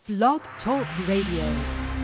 Blog Talk Radio.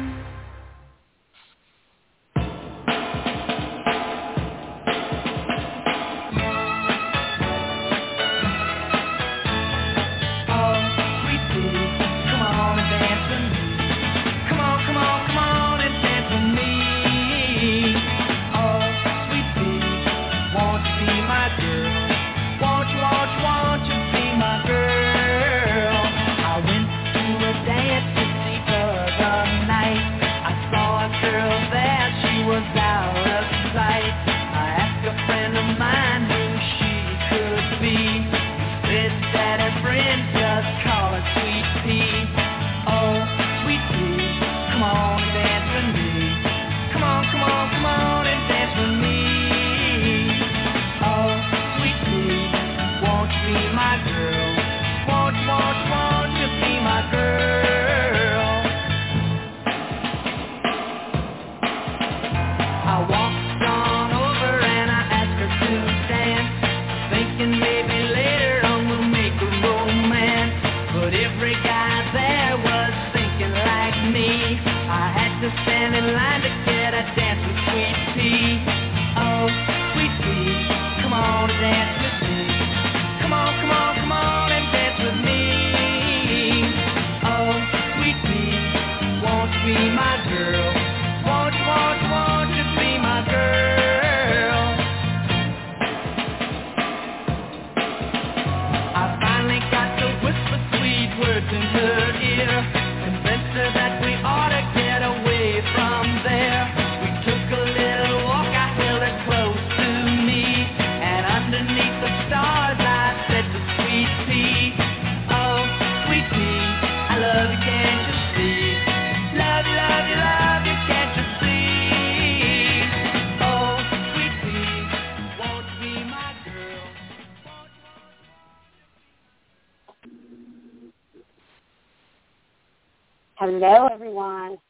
Hello, everyone.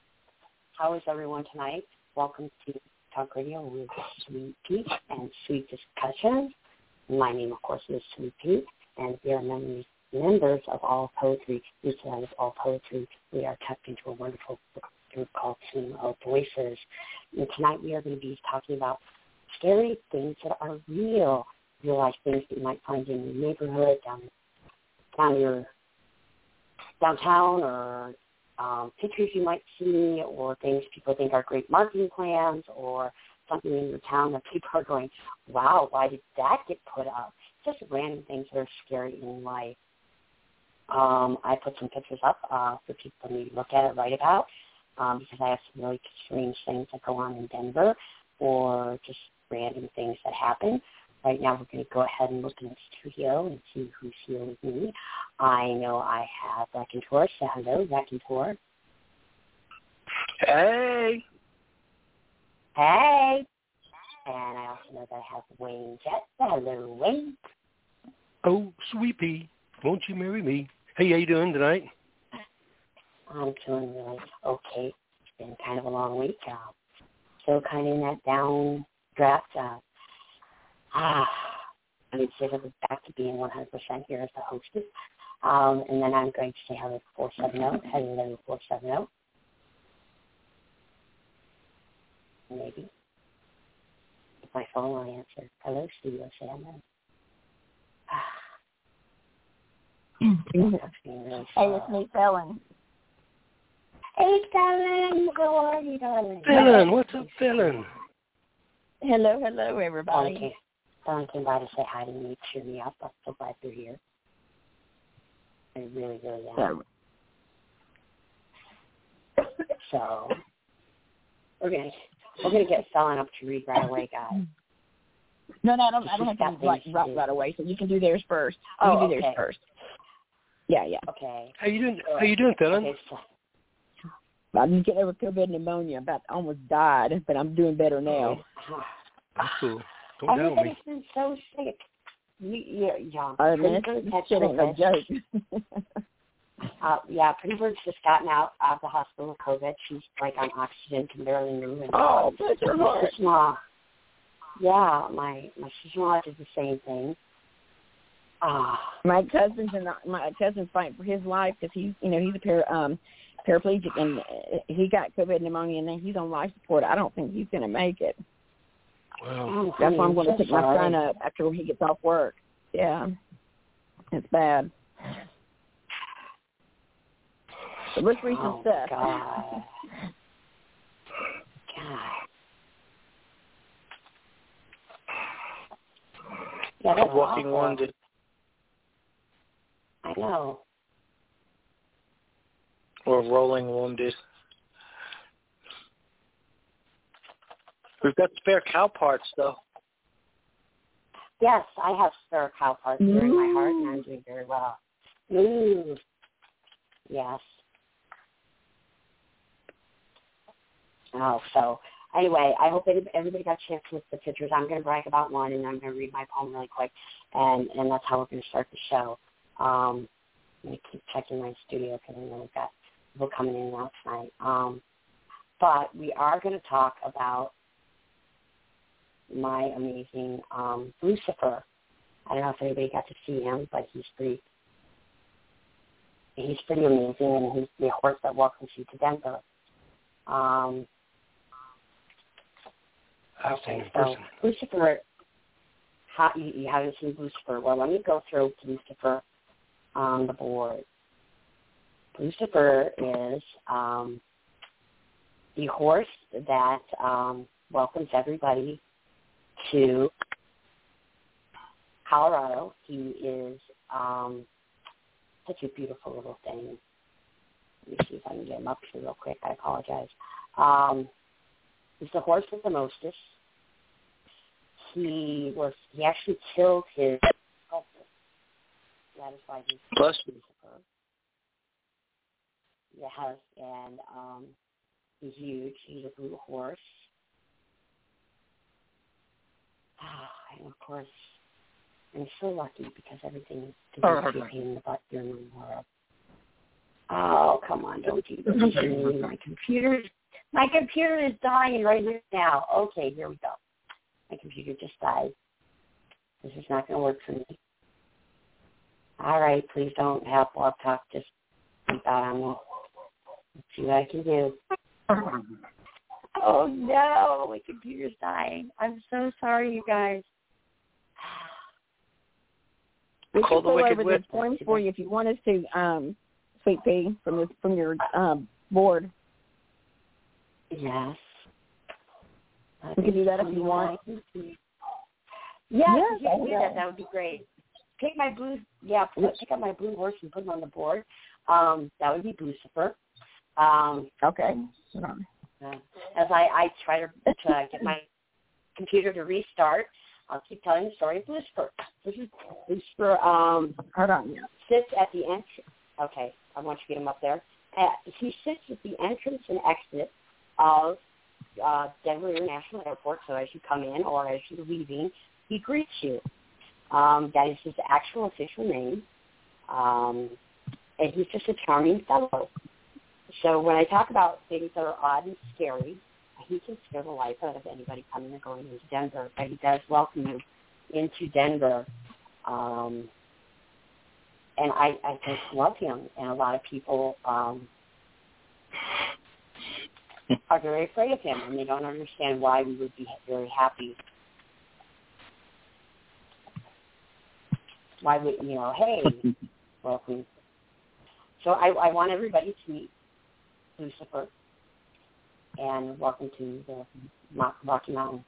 How is everyone tonight? Welcome to Talk Radio with Sweet Pea and Sweet Discussions. My name, of course, is Sweet Pea, and we are members of All Poetry. We utilize All Poetry. We are tapped into a wonderful group called Team of Voices. And tonight we are going to be talking about scary things that are real life things that you might find in your neighborhood, downtown, or pictures you might see, or things people think are great marketing plans, or something in your town that people are going, wow, why did that get put up? Just random things that are scary in life. I put some pictures up for people to look at it, write about, because I have some really strange things that go on in Denver, or just random things that happen. Right now we're going to go ahead and look in the studio and see who's here with me. I know I have Raconteur. Say hello, Raconteur. Hey. Hey. And I also know that I have Wayne Jett. Say hello, Wayne. Oh, Sweet Pea, won't you marry me? Hey, how you doing tonight? I'm doing really okay. It's been kind of a long week. Still kind of in that downdraft. I would say that we're back to being 100% here as the hostess. And then I'm going to say hello to 470. Hello, 470. Maybe. If my phone will answer. Hello, studio. Say hello. Hey, it's me, Felon. Hey, Felon. How are you, darling? Felon, what's up, Felon? Hello, everybody. Okay. Someone came by to say hi to me, cheer me up. I'm so glad you're here. I really, really am. So we're gonna get Felon up to read right away, guys. No, I don't have to read right away. So you can do theirs first. You can do theirs first. Yeah. Okay. How you doing, Felon? Okay, so. I'm getting over COVID pneumonia. About almost died, but I'm doing better now. That's cool. Don't doubt me. Everybody's been so sick. Yeah. That shit ain't no joke. Pretty Bird's just gotten out of the hospital with COVID. She's like on oxygen, can barely move. And bless her heart. Sister-in-law. Yeah, my sister-in-law did the same thing. My ex-husband's fighting for his life because he's a paraplegic, and he got COVID pneumonia, and then he's on life support. I don't think he's going to make it. Wow. That's why I'm going to pick my son up after he gets off work. Yeah, it's bad. So let's read some stuff. God. Yeah, that's walking awful. wounded. I know. Or rolling wounded. We've got spare cow parts, though. Yes, I have spare cow parts here in my heart, and I'm doing very well. Ooh. Yes. Oh, so anyway, I hope everybody got a chance to look at the pictures. I'm going to brag about one, and I'm going to read my poem really quick, and that's how we're going to start the show. I'm going to keep checking my studio because I know we've got people coming in now tonight. But we are going to talk about my amazing Lucifer. I don't know if anybody got to see him, but he's pretty amazing, and he's the horse that welcomes you to Denver. Okay, so Lucifer, you haven't seen Lucifer. Well, let me go through Lucifer on the board. Lucifer is the horse that welcomes everybody to Colorado. He is such a beautiful little thing. Let me see if I can get him up here real quick. I apologize. He's the horse with the mostest. He actually killed his sculptor. That is why he's Lucifer. Yes, and he's huge. He's a blue horse. And of course, I'm so lucky because everything is a pain in the butt here in the world. Oh, come on, don't do this to me. My computer is dying right now. Okay, here we go. My computer just died. This is not going to work for me. All right, please don't have blog talk. Just keep out on me. Let's see what I can do. Oh, no, my computer's dying. I'm so sorry, you guys. We can go over this poem for you if you want us to, Sweet Pea, from your board. Yes. We can do that if you want. Yes, if you can do that, that would be great. Pick up my blue horse and put him on the board. That would be Lucifer. Okay. As I try to get my computer to restart, I'll keep telling the story of Lucifer. Lucifer hold on. Sits at the entrance. Okay, I want you to get him up there. He sits at the entrance and exit of Denver International Airport. So as you come in or as you're leaving, he greets you. That is his actual official name. And he's just a charming fellow. So when I talk about things that are odd and scary, he can scare the life out of anybody coming or going into Denver. But he does welcome you into Denver. And I just love him. And a lot of people are very afraid of him, and they don't understand why we would be very happy. Why would, hey, welcome. So I want everybody to meet Lucifer, and welcome to the Rocky Mountains.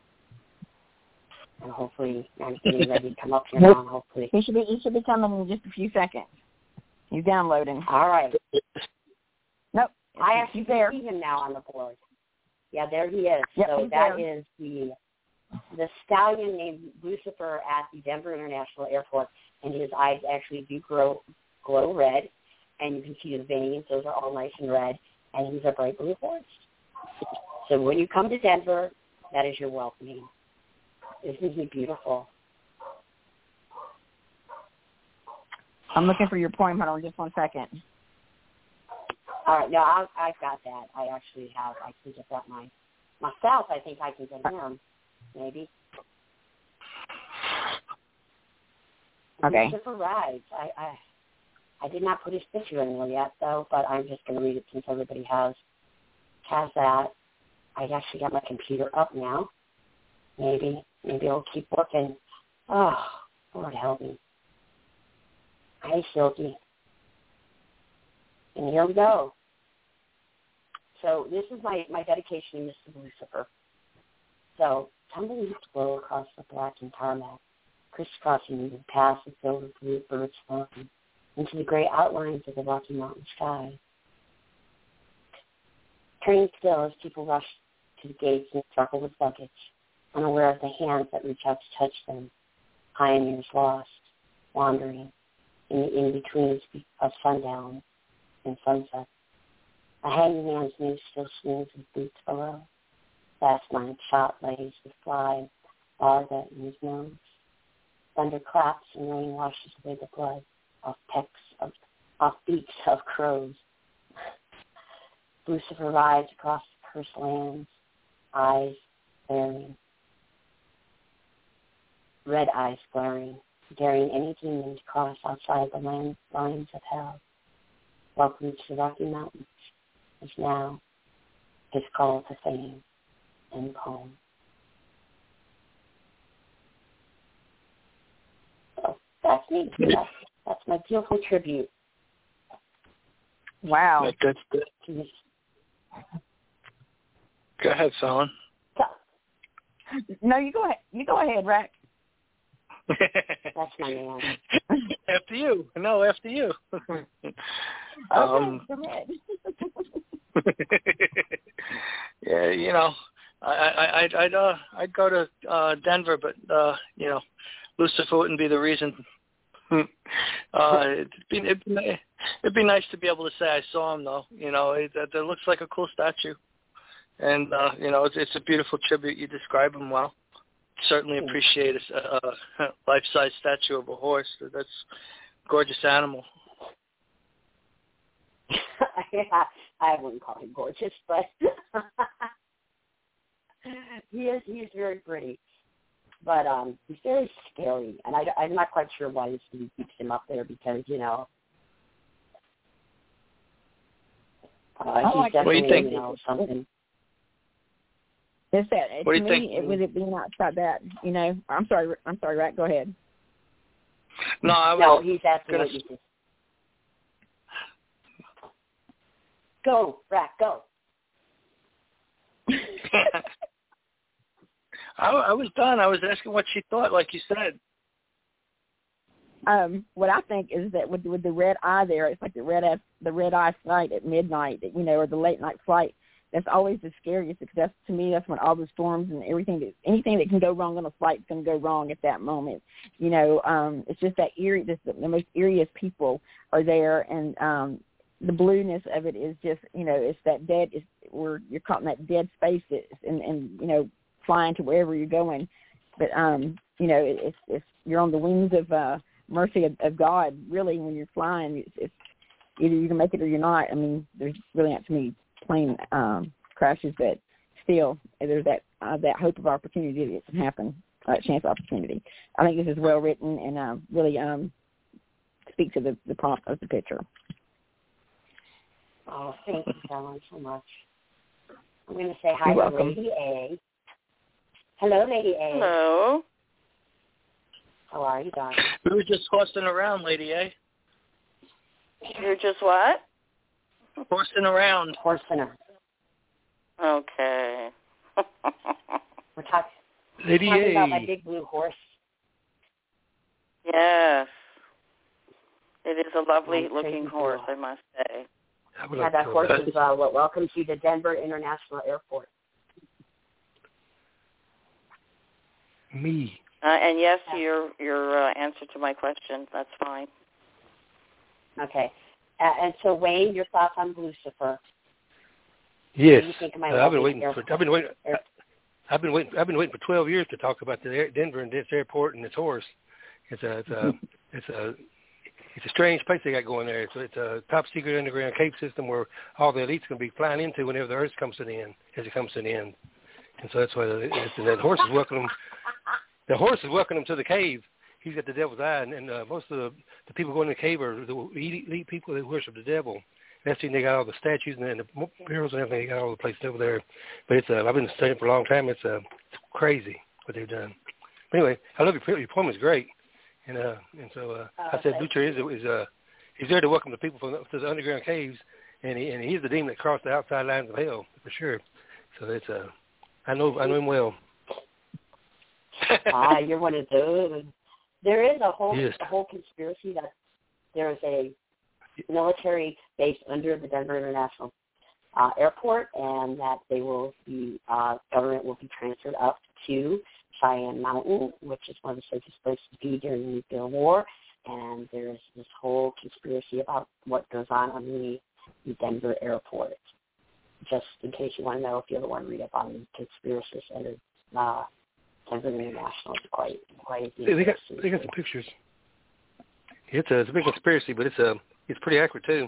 And hopefully, I'm getting ready to come up here now, and hopefully. He should be coming in just a few seconds. He's downloading. All right. Nope. I actually see him now on the board. Yeah, there he is. Yep, so that is the stallion named Lucifer at the Denver International Airport, and his eyes actually do glow red, and you can see the veins; those are all nice and red, and he's a bright blue horse. So when you come to Denver, that is your welcoming. Isn't he beautiful? I'm looking for your poem. Hold on just 1 second. All right, no, I've got that. I actually have. I can get that myself. I think I can get him, maybe. Okay. Lucifer Rides. I did not put his picture in there yet, though, but I'm just going to read it since everybody has that. I actually got my computer up now. Maybe it'll keep working. Oh, Lord help me. Hi, Silky. And here we go. So this is my dedication to Mr. Lucifer. So, tumbling slow across the blackened tarmac, crisscrossing the paths filled with blue birds flying into the gray outlines of the Rocky Mountain sky. Turning still as people rush to the gates and struggle with luggage, unaware of the hands that reach out to touch them, pioneers lost, wandering in the in-betweens of sundown and sunset. A hangman's noose still swings with boots below. Last night's shot lays with fly larva in his nose. Thunder claps and rain washes away the blood off beaks of crows. Lucifer rides across the cursed lands, eyes glaring, red eyes glaring, daring any demon to cross outside the lines of hell. Welcome to the Rocky Mountains is now his call to fame and poem. So that's me. That's my beautiful tribute. Wow. That's good. Go ahead, Solon. No, you go ahead. You go ahead, Rack. That's my man. After you. No, after you. Go ahead. Yeah, you know, I'd go to Denver, but Lucifer wouldn't be the reason. It'd be nice to be able to say I saw him, though. You know, it looks like a cool statue, and it's a beautiful tribute. You describe him well. Certainly appreciate a life-size statue of a horse. That's a gorgeous animal. Yeah, I wouldn't call him gorgeous, but he is very pretty. But he's very scary, and I'm not quite sure why he keeps him up there because, he's definitely, what do you think? Something. It's that. What do to you me, think? it was it being outside that. I'm sorry, Rack. Go ahead. No, he's asking what you think. Go, Rack, go. I was done. I was asking what she thought, like you said. What I think is that with the red eye there, it's like the red eye flight at midnight, or the late night flight. That's always the scariest because to me that's when all the storms and anything that can go wrong on a flight is going to go wrong at that moment. It's just that eerie. The most eeriest people are there, and the blueness of it is just it's that dead. Where you're caught in that dead space, and flying to wherever you're going. But it's you're on the wings of mercy of God. Really, when you're flying, it's either you can make it or you're not. I mean, there's really not too many plane crashes, but still, there's that hope of opportunity that can happen, chance opportunity. I think this is well written and really speaks to the prompt of the picture. Oh, thank you, Helen, so much. I'm going to say hi to Lady A. Hello, Lady A. Hello. How are you, darling? We were just horsing around, Lady A. You're just what? Horsing around. Horsing around. Okay. We're talking about my big blue horse. Yes. It is a lovely-looking horse, I must say. Yeah, that horse is what welcomes you to Denver International Airport. Me. And yes, your answer to my question. That's fine. Okay. And so, Wayne, your thoughts on Lucifer? Yes, I've been waiting for 12 years to talk about the Denver and this airport and this horse. It's a strange place they got going there. It's a top secret underground cave system where all the elites going to be flying into whenever the Earth comes to the end, as it comes to the end. And so that's why that horse is welcoming them. The horse is welcoming them to the cave, he's got the devil's eye, and most of the people going in the cave are the elite people that worship the devil. That's when they got all the statues and the murals and everything. They got all the places over there. But it's I've been studying for a long time. It's crazy what they've done. But anyway, I love your poem. Is great. And so I said Butcher is he's there to welcome the people to the underground caves, and he's the demon that crossed the outside lines of hell for sure. So it's I know him well. You're one of those. There is a whole conspiracy that there is a military base under the Denver International Airport, and that they will be government will be transferred up to Cheyenne Mountain, which is one of the safest places to be during the nuclear war. And there's this whole conspiracy about what goes on underneath the Denver airport. Just in case you want to know, if you ever want to read up on conspiracies under Denver International, it's quite they got some pictures. It's a big conspiracy, but it's pretty accurate too.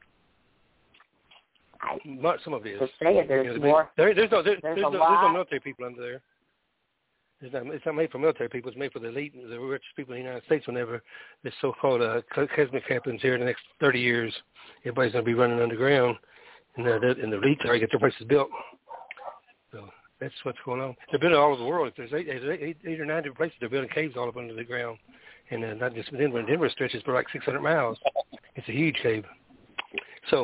Some of it is. Just say it. There's more. There's no military people under there. It's not made for military people. It's made for the elite, the rich people in the United States. Whenever this so-called cataclysmic happens here in the next 30 years, everybody's going to be running underground, and the elites already get their places built. So that's what's going on. They're building all over the world. There's eight or 9 different places. They're building caves all up under the ground, and not just Denver. Denver stretches for like 600 miles. It's a huge cave. So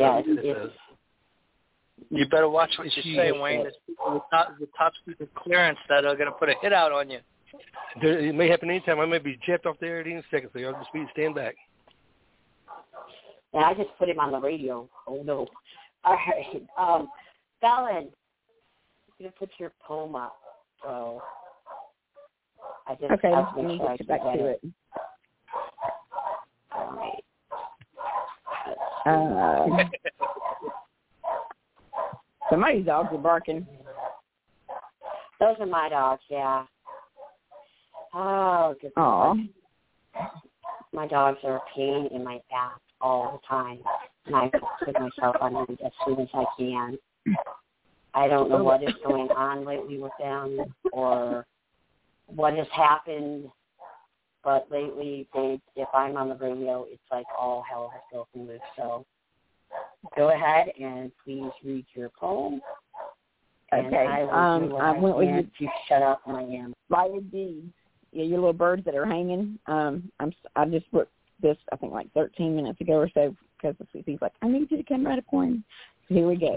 you better watch what you say, Wayne. There's people with top secret clearance that are going to put a hit out on you. It may happen anytime. I may be jacked off there at any second, so I'll just be stand back. And I just put him on the radio. Oh, no. All right. Fallon, I'm going to put your poem up. So okay, let me get back to it. All right. Somebody's dogs are barking. Those are my dogs, yeah. Oh, good. My dogs are a pain in my back all the time, and I put myself on them as soon as I can. I don't know what is going on lately with them or what has happened, but lately, if I'm on the radio, it's like all hell has broken loose. So go ahead and please read your poem. Okay. I went with you to shut up when I am. Lighted Deeds. Yeah, your little birds that are hanging. I just wrote this, I think, like 13 minutes ago or so, because he's like, I need you to come write a poem. So here we go.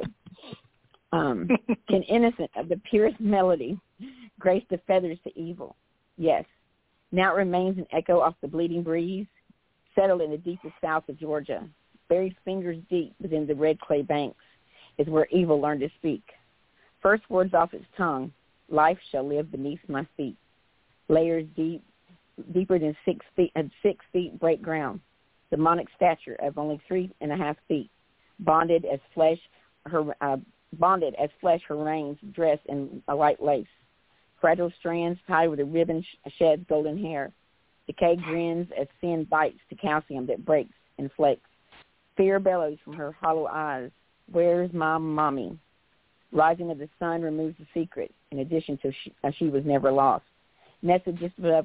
Can innocent of the purest melody grace the feathers to evil? Yes. Now it remains an echo off the bleeding breeze, settled in the deepest south of Georgia. Buried fingers deep within the red clay banks is where evil learned to speak. First words off its tongue, life shall live beneath my feet. Layers deeper than 6 feet, and 6 feet break ground. Demonic stature of only 3.5 feet. Bonded as flesh, her reins dressed in a light lace. Fragile strands tied with a ribbon sheds golden hair. Decay grins as sin bites to calcium that breaks and flakes. Fear bellows from her hollow eyes. Where's my mommy? Rising of the sun removes the secret. In addition to she was never lost. Nested just above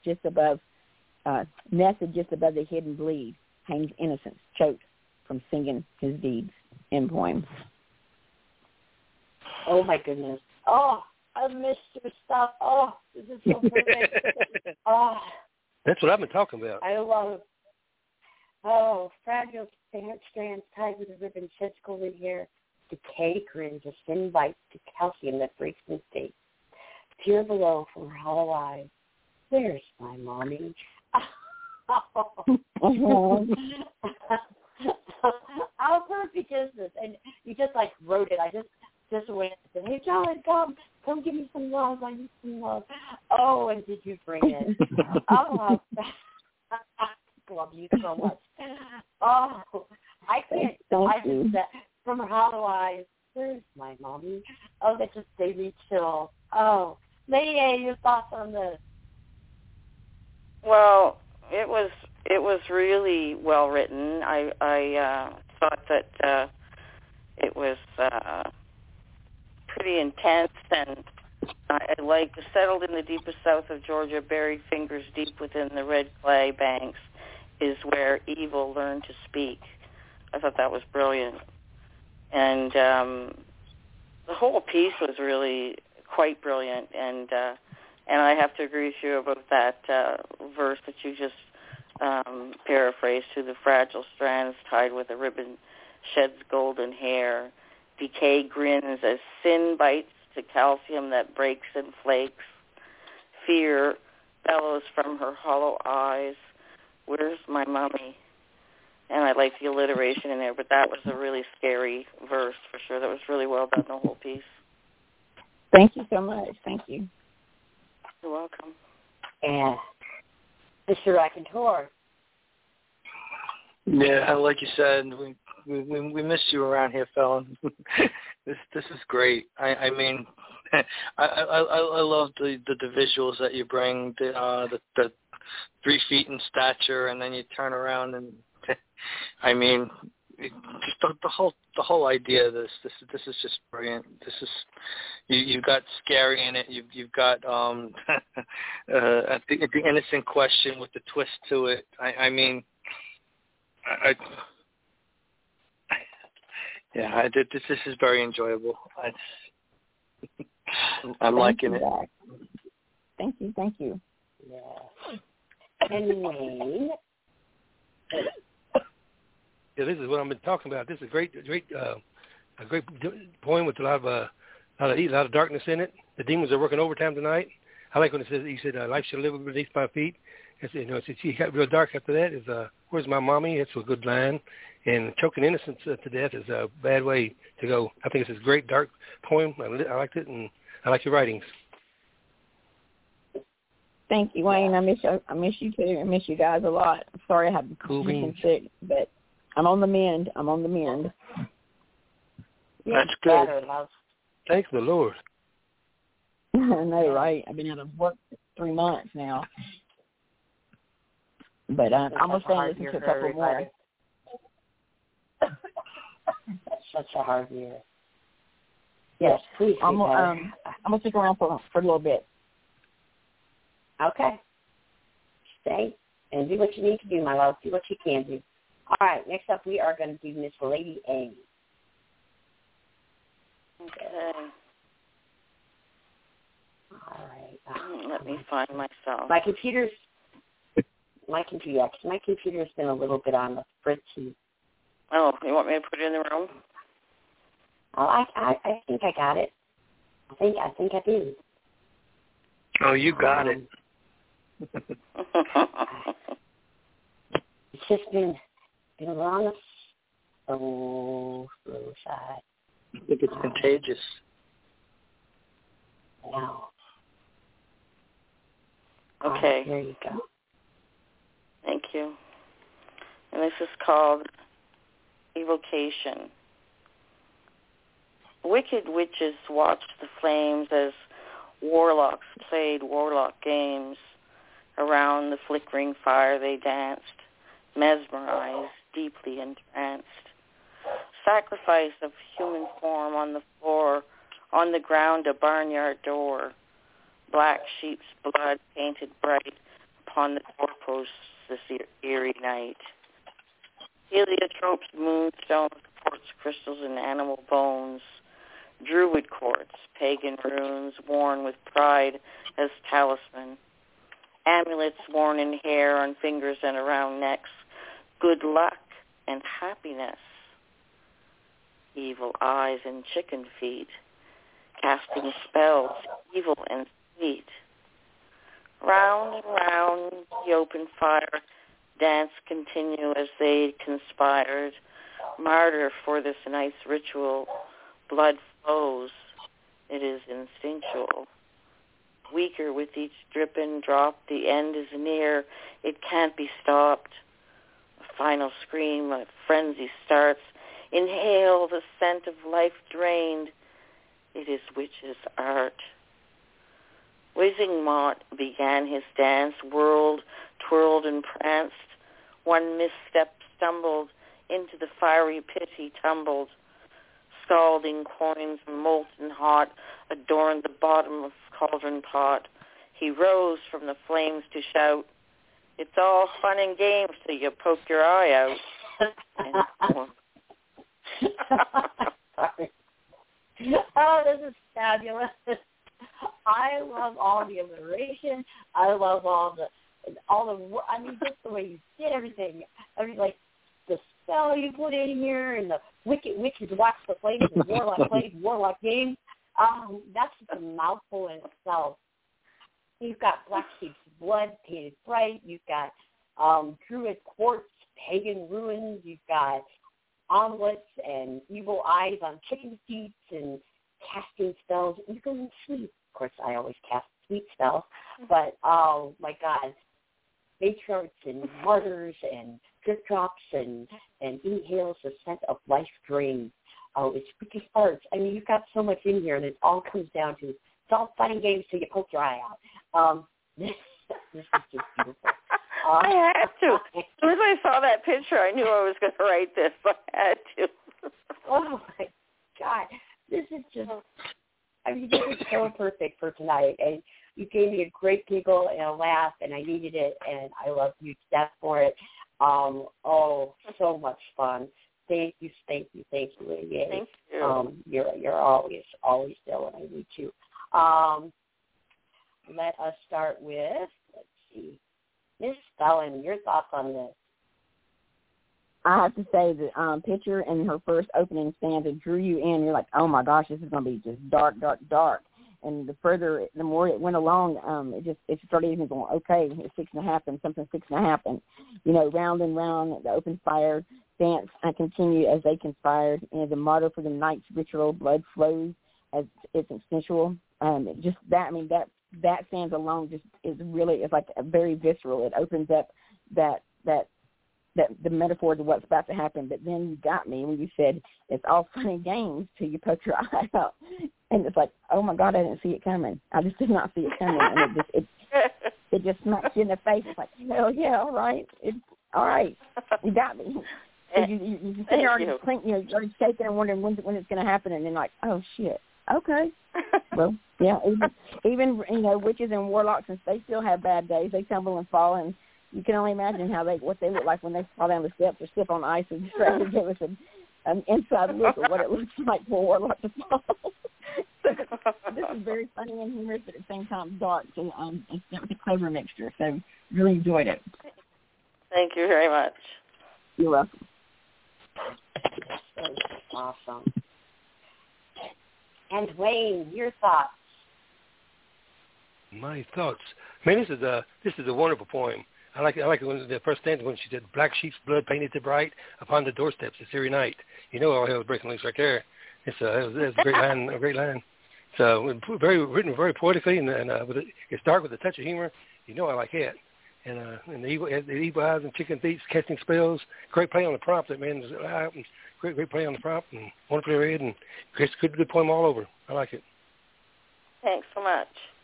the hidden bleed hangs innocence, choked from singing his deeds. End poem. Oh my goodness! Oh, I missed your stuff. Oh, this is so perfect. Oh, that's what I've been talking about. I love. Oh, fragile strands tied with a ribbon, sheds golden hair. Decay grins, a sin bites to calcium that breaks mistakes. Tear below from her hollow eyes. Where's my mommy? Oh. How perfect is this? And you just like wrote it. I just went and said, hey, John, come give me some love. I need some love. Oh, and did you bring it? Oh, I love you so much. Oh, I can't. From her hollow eyes, where's my mommy? Oh, that just gave me chills. Oh, Lady, your thoughts on this? Well, it was really well written. I thought that it was pretty intense and I like settled in the deepest south of Georgia, buried fingers deep within the red clay banks, is where evil learned to speak. I thought that was brilliant. And the whole piece was really quite brilliant. And I have to agree with you about that verse that you just paraphrased, to the fragile strands tied with a ribbon sheds golden hair. Decay grins as sin bites to calcium that breaks and flakes. Fear bellows from her hollow eyes. Where's my mommy? And I like the alliteration in there, but that was a really scary verse for sure. That was really well done, the whole piece. Thank you so much. Thank you. You're welcome. And Mr. Raconteur. Yeah, like you said, we miss you around here, Fallon. This is great. I mean, I love the visuals that you bring. The 3 feet in stature, and then you turn around and I mean, just the whole idea of this is just brilliant. This is you've got scary in it. You've got the innocent question with the twist to it. I mean, this is very enjoyable. I'm liking it. Thank you. Yeah. Anyway. Yeah, this is what I've been talking about. This is a great poem with a lot of darkness in it. The demons are working overtime tonight. I like when it says, he said, life shall live beneath my feet. It's, she got real dark after that. Is where's my mommy? It's a good line. And choking innocence to death is a bad way to go. I think it's a great dark poem. I liked it, and I like your writings. Thank you, Wayne. I miss you too. I miss you guys a lot. I'm sorry I haven't been sick, but I'm on the mend. That's good. Thanks the Lord. I know, right? I've been out of work for 3 months now. But I'm going to stay and listen to a couple more. That's such a hard year. Yes, please. I'm going to stick around for a little bit. Okay. Stay and do what you need to do, my love. Do what you can do. All right, next up we are going to do Miss Lady A. Okay. All right. Let me find myself. My computer's been a little bit on the fritzy. Oh, you want me to put it in the room? Oh, I think I got it. I think I do. Oh, you got it. It's just been on the slow side. I think it's contagious. Wow. Okay. There you go. Thank you. And this is called Evocation. Wicked witches watched the flames as warlocks played warlock games. Around the flickering fire they danced, mesmerized, deeply entranced. Sacrifice of human form on the floor, on the ground a barnyard door. Black sheep's blood painted bright upon the doorposts this eerie night. Heliotropes, moonstones, quartz crystals, and animal bones. Druid quartz, pagan runes worn with pride as talisman. Amulets worn in hair, on fingers, and around necks. Good luck and happiness. Evil eyes and chicken feet, casting spells, evil and sweet. Round and round the open fire, dance continue as they conspired. Martyr for this night's ritual, blood flows, it is instinctual. Weaker with each drip and drop, the end is near, it can't be stopped. A final scream, a frenzy starts. Inhale the scent of life drained. It is witch's art. Whizzing Mott began his dance, whirled, twirled, and pranced. One misstep stumbled, into the fiery pit he tumbled. scalding coins, molten hot, adorned the bottom of cauldron pot. He rose from the flames to shout, "It's all fun and games till you poke your eye out." Sorry. Oh, this is fabulous. I love all the alliteration. I love all the, I mean, just the way you did everything. I mean, like, the spell you put in here and the wicked witches watch the flames and warlock plays warlock games. That's just a mouthful in itself. You've got Black Sheep's blood painted bright. You've got druid quartz, pagan ruins. You've got omelets and evil eyes on chicken feet and casting spells. You go and sleep. Of course, I always cast sweet spells. But, oh, my God, matriarchs and martyrs and drip drops and inhales the scent of life drains. Oh, it's wicked arts. I mean, you've got so much in here, and it all comes down to, it's all fun and games till you poke your eye out. This is just beautiful. I had to. As soon as I saw that picture, I knew I was going to write this. I had to. Oh, my God. This is just, I mean, this is so perfect for tonight. And you gave me a great giggle and a laugh, and I needed it, and I love you to death for it. Oh, so much fun. Thank you, Lady A. Thank you. You're always there when I need you. Let us start with, let's see, Miss Spellin, your thoughts on this? I have to say the picture and her first opening stanza drew you in. You're like, oh my gosh, this is going to be just dark, dark, dark. And the more it went along, it started even going, okay, it's fixing to happen, something's fixing to happen. You know, round and round, the open fire dance continued as they conspired. And the martyr for the night's ritual, blood flows as it's sensual. Just that, I mean, that stanza alone just is really, it's like a very visceral. It opens up that the metaphor of what's about to happen. But then you got me when you said it's all fun and games till you poke your eye out, and it's like, oh my God, I didn't see it coming. I just did not see it coming, and it just smacks you in the face. It's like, hell yeah, all right, all right, you got me. So you sit there already you're already shaking and wondering when it's going to happen, and then like, oh shit, okay. Well, yeah, even witches and warlocks, and they still have bad days. They tumble and fall, and you can only imagine what they look like when they fall down the steps or slip on ice, and just try to give us an inside look at what it looks like for a warlock to fall. So this is very funny and humorous, but at the same time dark. So it's a clever mixture. So really enjoyed it. Thank you very much. You're welcome. That's awesome. And Wayne, your thoughts? My thoughts. Man, this is a wonderful poem. I like it when the first stanza when she said, "Black sheep's blood painted to bright upon the doorsteps this very night." You know, all hell's breaking loose right there. It's a great line, a great line. So written very poetically, and it's dark with a touch of humor. You know, I like it. And the evil eyes and chicken feet casting spells. Great play on the prompt. That man is out, and great play on the prompt, and wonderfully read, and good poem all over. I like it. Thanks so much.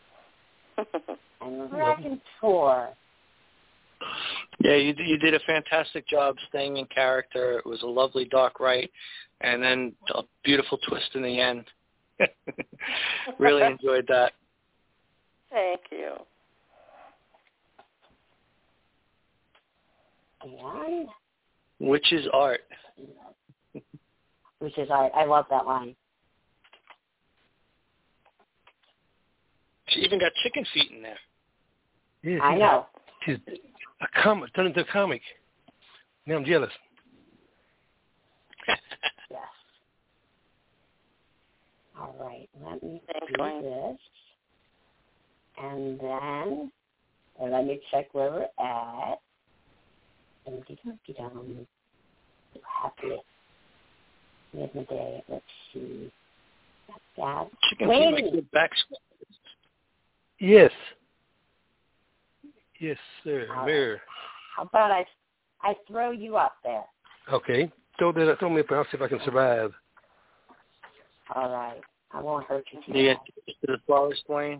And Raconteur. Yeah, you did a fantastic job staying in character. It was a lovely dark right, and then a beautiful twist in the end. Really enjoyed that. Thank you. And Which is art. Which is art. I love that line. She even got chicken feet in there. Yeah, I know. She's a comic, turned into a comic. Now I'm jealous. Yes. All right. Let me do this. And then let me check where we're at. Happy midday. Let's see. That. Chicken feet like good back. Yes. Yes, sir. Right. How about I throw you up there? Okay. Throw me up and I'll see if I can survive. All right. I won't hurt you too You much. get to the flowers, Dwayne?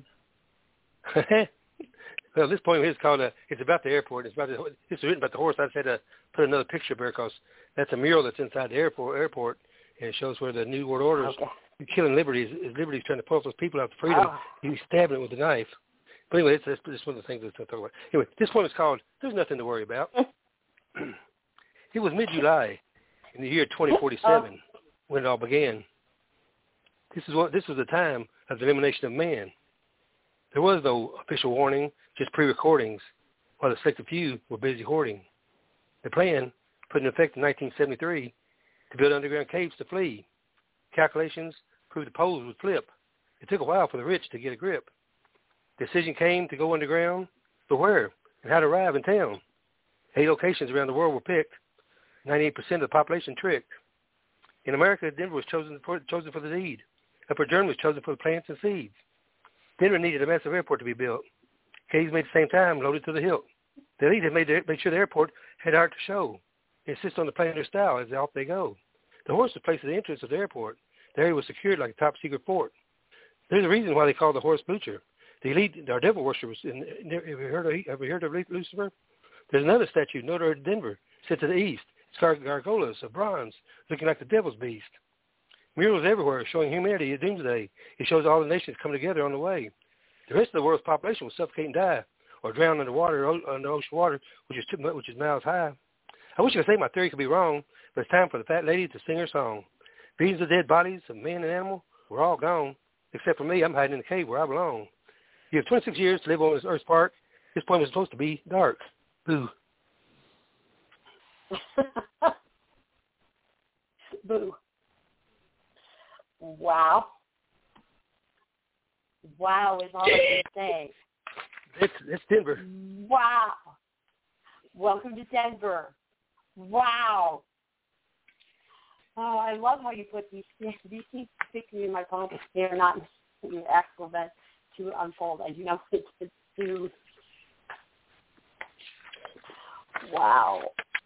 Well, this poem is called, it's about the airport. It's written about the horse. I just had to put another picture there because that's a mural that's inside the airport. and it shows where the New World Order is killing liberties. Liberty's trying to pull those people out to freedom. He's stabbing it with a knife. But anyway, it's one of the things that's talk about. Anyway, this one is called "There's Nothing to Worry About." It was mid-July in the year 2047 when it all began. This was the time of the elimination of man. There was no official warning, just pre-recordings, while the selected few were busy hoarding. The plan, put in effect in 1973, to build underground caves to flee. Calculations proved the poles would flip. It took a while for the rich to get a grip. The decision came to go underground, but where and how to arrive in town. 8 locations around the world were picked. 98% of the population tricked. In America, Denver was chosen for the deed. Upper Germany was chosen for the plants and seeds. Denver needed a massive airport to be built. Caves made at the same time, loaded to the hilt. The elite had made sure the airport had art to show. They insist on the plan of their style as off they go. The horse was placed at the entrance of the airport. The area was secured like a top-secret fort. There's a reason why they call the horse Blucher. The elite are devil worshippers. Have you heard of Lucifer? There's another statue, Notre Dame, Denver, set to the east. It's gargoyles of bronze, looking like the devil's beast. Murals everywhere showing humanity at doomsday. It shows all the nations coming together on the way. The rest of the world's population will suffocate and die, or drown underwater, under ocean water, which is miles high. I wish I could say my theory could be wrong, but it's time for the fat lady to sing her song. Billions of dead bodies of man and animal were all gone, except for me. I'm hiding in the cave where I belong. You have 26 years to live on this Earth's park. This point was supposed to be dark. Boo. Boo. Wow. Wow is all I can say. It's Denver. Wow. Welcome to Denver. Wow. Oh, I love how you put these keep sticking in my phone. They're not in the actual event to unfold. I do not want it to. Wow.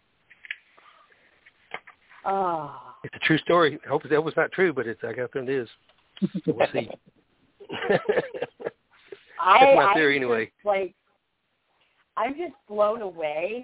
Oh. It's a true story. I hope that was not true, but I got it is. So we'll see. That's my theory anyway. I'm just blown away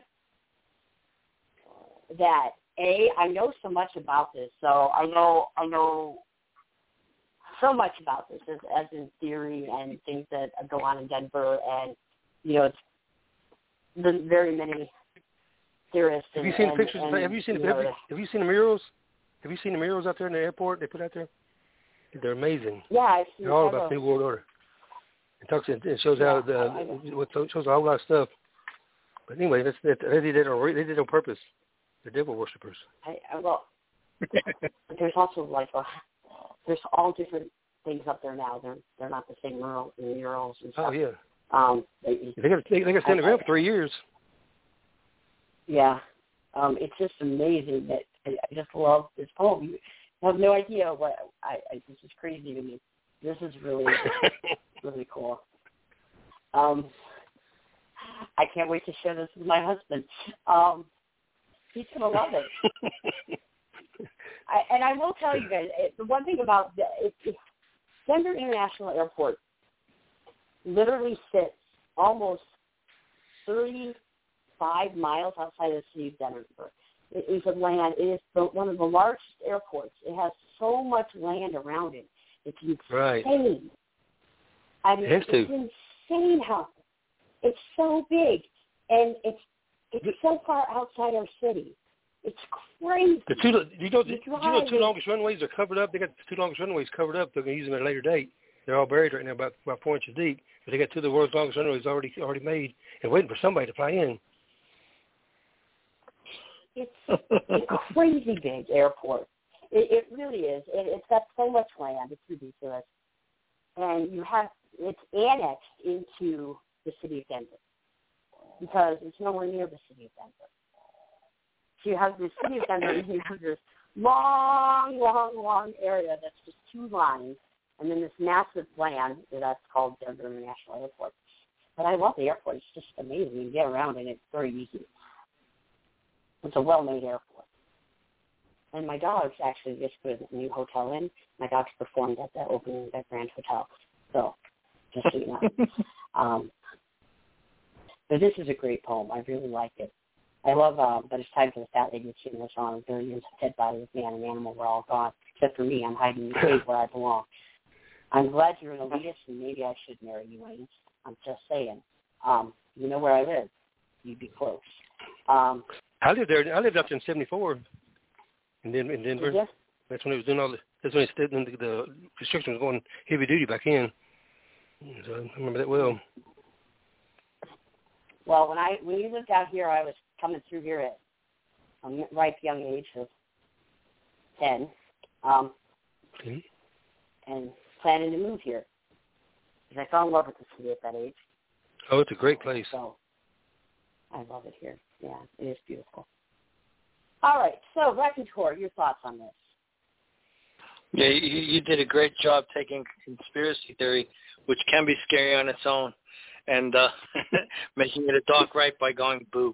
that I know so much about this. So I know so much about this as in theory and things that go on in Denver, and it's the very many theorists. Have you seen pictures? Have you seen the murals? Have you seen the murals out there in the airport they put out there? They're amazing. Yeah, I've seen. They're all about the New World Order. It shows how it shows a whole lot of stuff. But anyway, they did it on purpose. The devil worshippers. Well, there's also there's all different things up there now. They're not the same murals and stuff. Oh yeah. They got to stay in the ground for 3 years. Yeah, it's just amazing that I just love this poem. You have no idea what this is crazy to me. This is really really cool. I can't wait to share this with my husband. He's gonna love it. I will tell you guys, the one thing about Denver International Airport literally sits almost 35 miles outside of the city of Denver. It is one of the largest airports. It has so much land around it. It's insane. Right. I mean, it's insane how it's so big, and it's so far outside our city. It's crazy. The two longest runways are covered up. They got the 2 longest runways covered up. They're going to use them at a later date. They're all buried right now, about 4 inches deep. But they got 2 of the world's longest runways already made and waiting for somebody to fly in. It's a crazy big airport. It really is. It's got so much land. It's ridiculous. And it's annexed into the city of Denver because it's nowhere near the city of Denver. So you have the city of Denver, and you have this long area that's just 2 lines, and then this massive land that's called Denver International Airport. But I love the airport. It's just amazing. You can get around, and it's very easy. It's a well-made airport. And my dogs actually just put a new hotel in. My dogs performed at the opening of that Grand Hotel. So, just so you know. But this is a great poem. I really like it. I love, but it's time for the fat lady to sing the song, Billions of Dead Bodies of Man and Animal Were All Gone. Except for me, I'm hiding in the cave where I belong. I'm glad you're an elitist, and maybe I should marry you, Wayne. I'm just saying. You know where I live. You'd be close. I lived there. I lived up in '74 in Denver. Yes. That's when it was doing all the. That's when the construction was going heavy duty back in. So I remember that well. Well, when you lived out here, I was coming through here at a ripe young age of 10, and planning to move here. Because I fell in love with the city at that age. Oh, it's a great place. So I love it here. Yeah, it is beautiful. All right, so Raconteur, your thoughts on this? Yeah, you did a great job taking conspiracy theory, which can be scary on its own, and making it a dark right by going boo.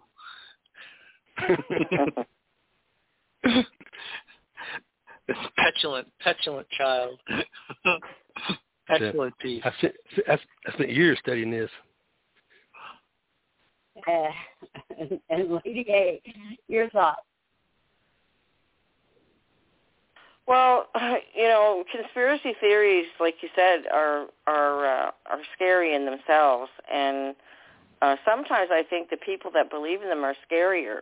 This petulant child. Excellent piece. I spent years studying this. And Lady A, your thoughts? Well, conspiracy theories, like you said, are scary in themselves, and sometimes I think the people that believe in them are scarier.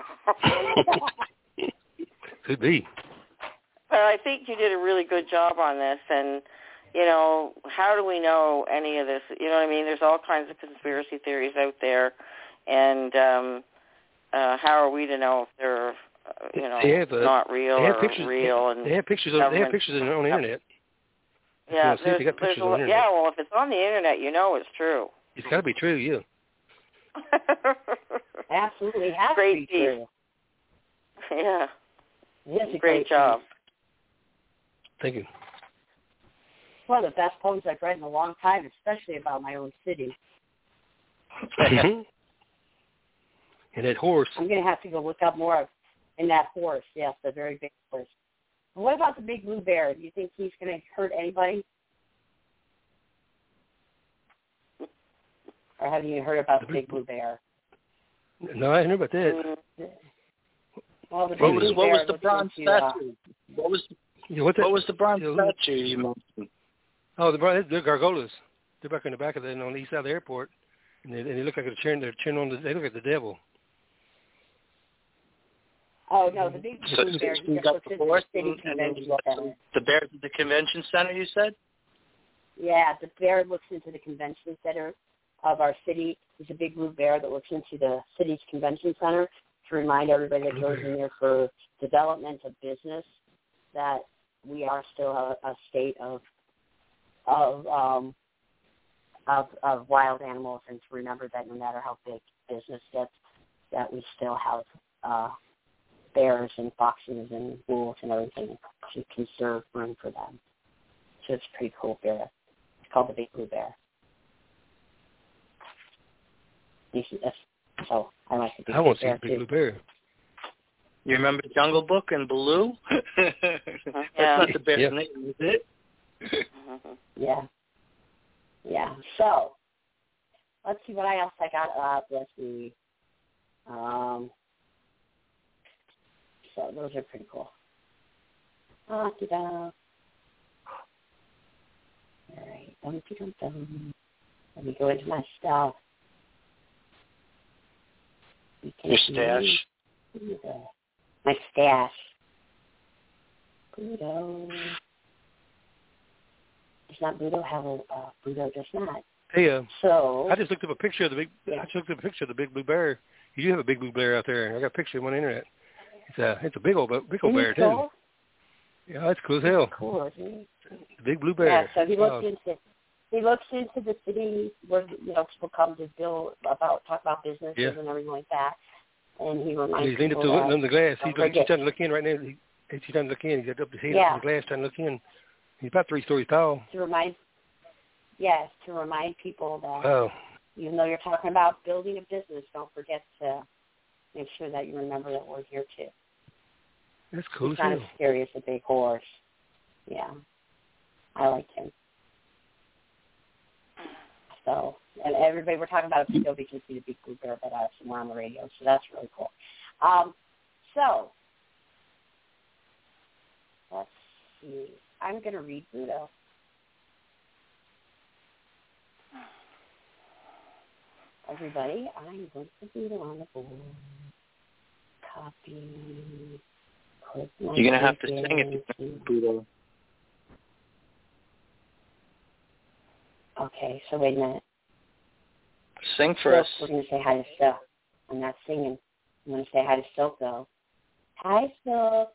Could be. But I think you did a really good job on this, and how do we know any of this? You know what I mean? There's all kinds of conspiracy theories out there, and how are we to know if they're not real or real? And they have pictures on the internet. Yeah, well, if it's on the internet, it's true. It's got to be true, yeah. Absolutely has to be true. Yeah. Yes, great job. Thank you. One of the best poems I've read in a long time, especially about my own city. And that horse. I'm going to have to go look up more in that horse. Yes, the very big horse. And what about the big blue bear? Do you think he's going to hurt anybody? Or have you heard about the big blue bear? No, I didn't know about that. Well, what was the bronze statue? What was the bronze statue you mentioned? Oh, they're gargoyles. They're back in the back of on the east side of the airport, and they look like they're cheering on. They look like the devil. Oh no, the big blue bear. You got the horse and the bear at the convention center. You said? Yeah, the bear looks into the convention center of our city. There's a big blue bear that looks into the city's convention center to remind everybody that goes in there for development of business that we are still a state of wild animals, and to remember that no matter how big business gets, that we still have bears and foxes and wolves and everything to conserve room for them. So it's a pretty cool bear. It's called the Big Blue Bear. So I like the Big Blue Bear. I want to see the Big Blue Bear. You remember Jungle Book and Baloo? That's not the bear's name, is it? Yeah. Yeah. So let's see what else I got up. Let's see. So those are pretty cool. All right. Let me go into my stuff. Your stash. My stash. Pluto. Does not Pluto have a Pluto does not. Hey, so I just looked up a picture of the big. I just looked up a picture of the big blue bear. You do have a big blue bear out there. I got a picture on the internet. It's a big old bear too. Yeah, that's cool as hell. Cool, isn't it? The big blue bear. Yeah, so he looks into the city where people come to talk about businesses and everything like that. And he reminds he's leaned up to look on the glass. He's trying to look in right now. He's trying to look in. He's got up his head up to the glass trying to look in. He's about 3 stories tall. To remind people that even though you're talking about building a business, don't forget to make sure that you remember that we're here too. That's cool. He's not as scary as a big horse. Yeah, I like him. So And everybody, we're talking about a video because you can see the big blue bear, but somewhere on the radio, so that's really cool. So, let's see. I'm going to read Budo. Everybody, I'm going to Budo on the board. Copy. You're going to have to sing it, Budo. Okay, so wait a minute. Sing for us. We're going to say hi to Silk. I'm not singing. I'm going to say hi to Silk, though. Hi, Silk.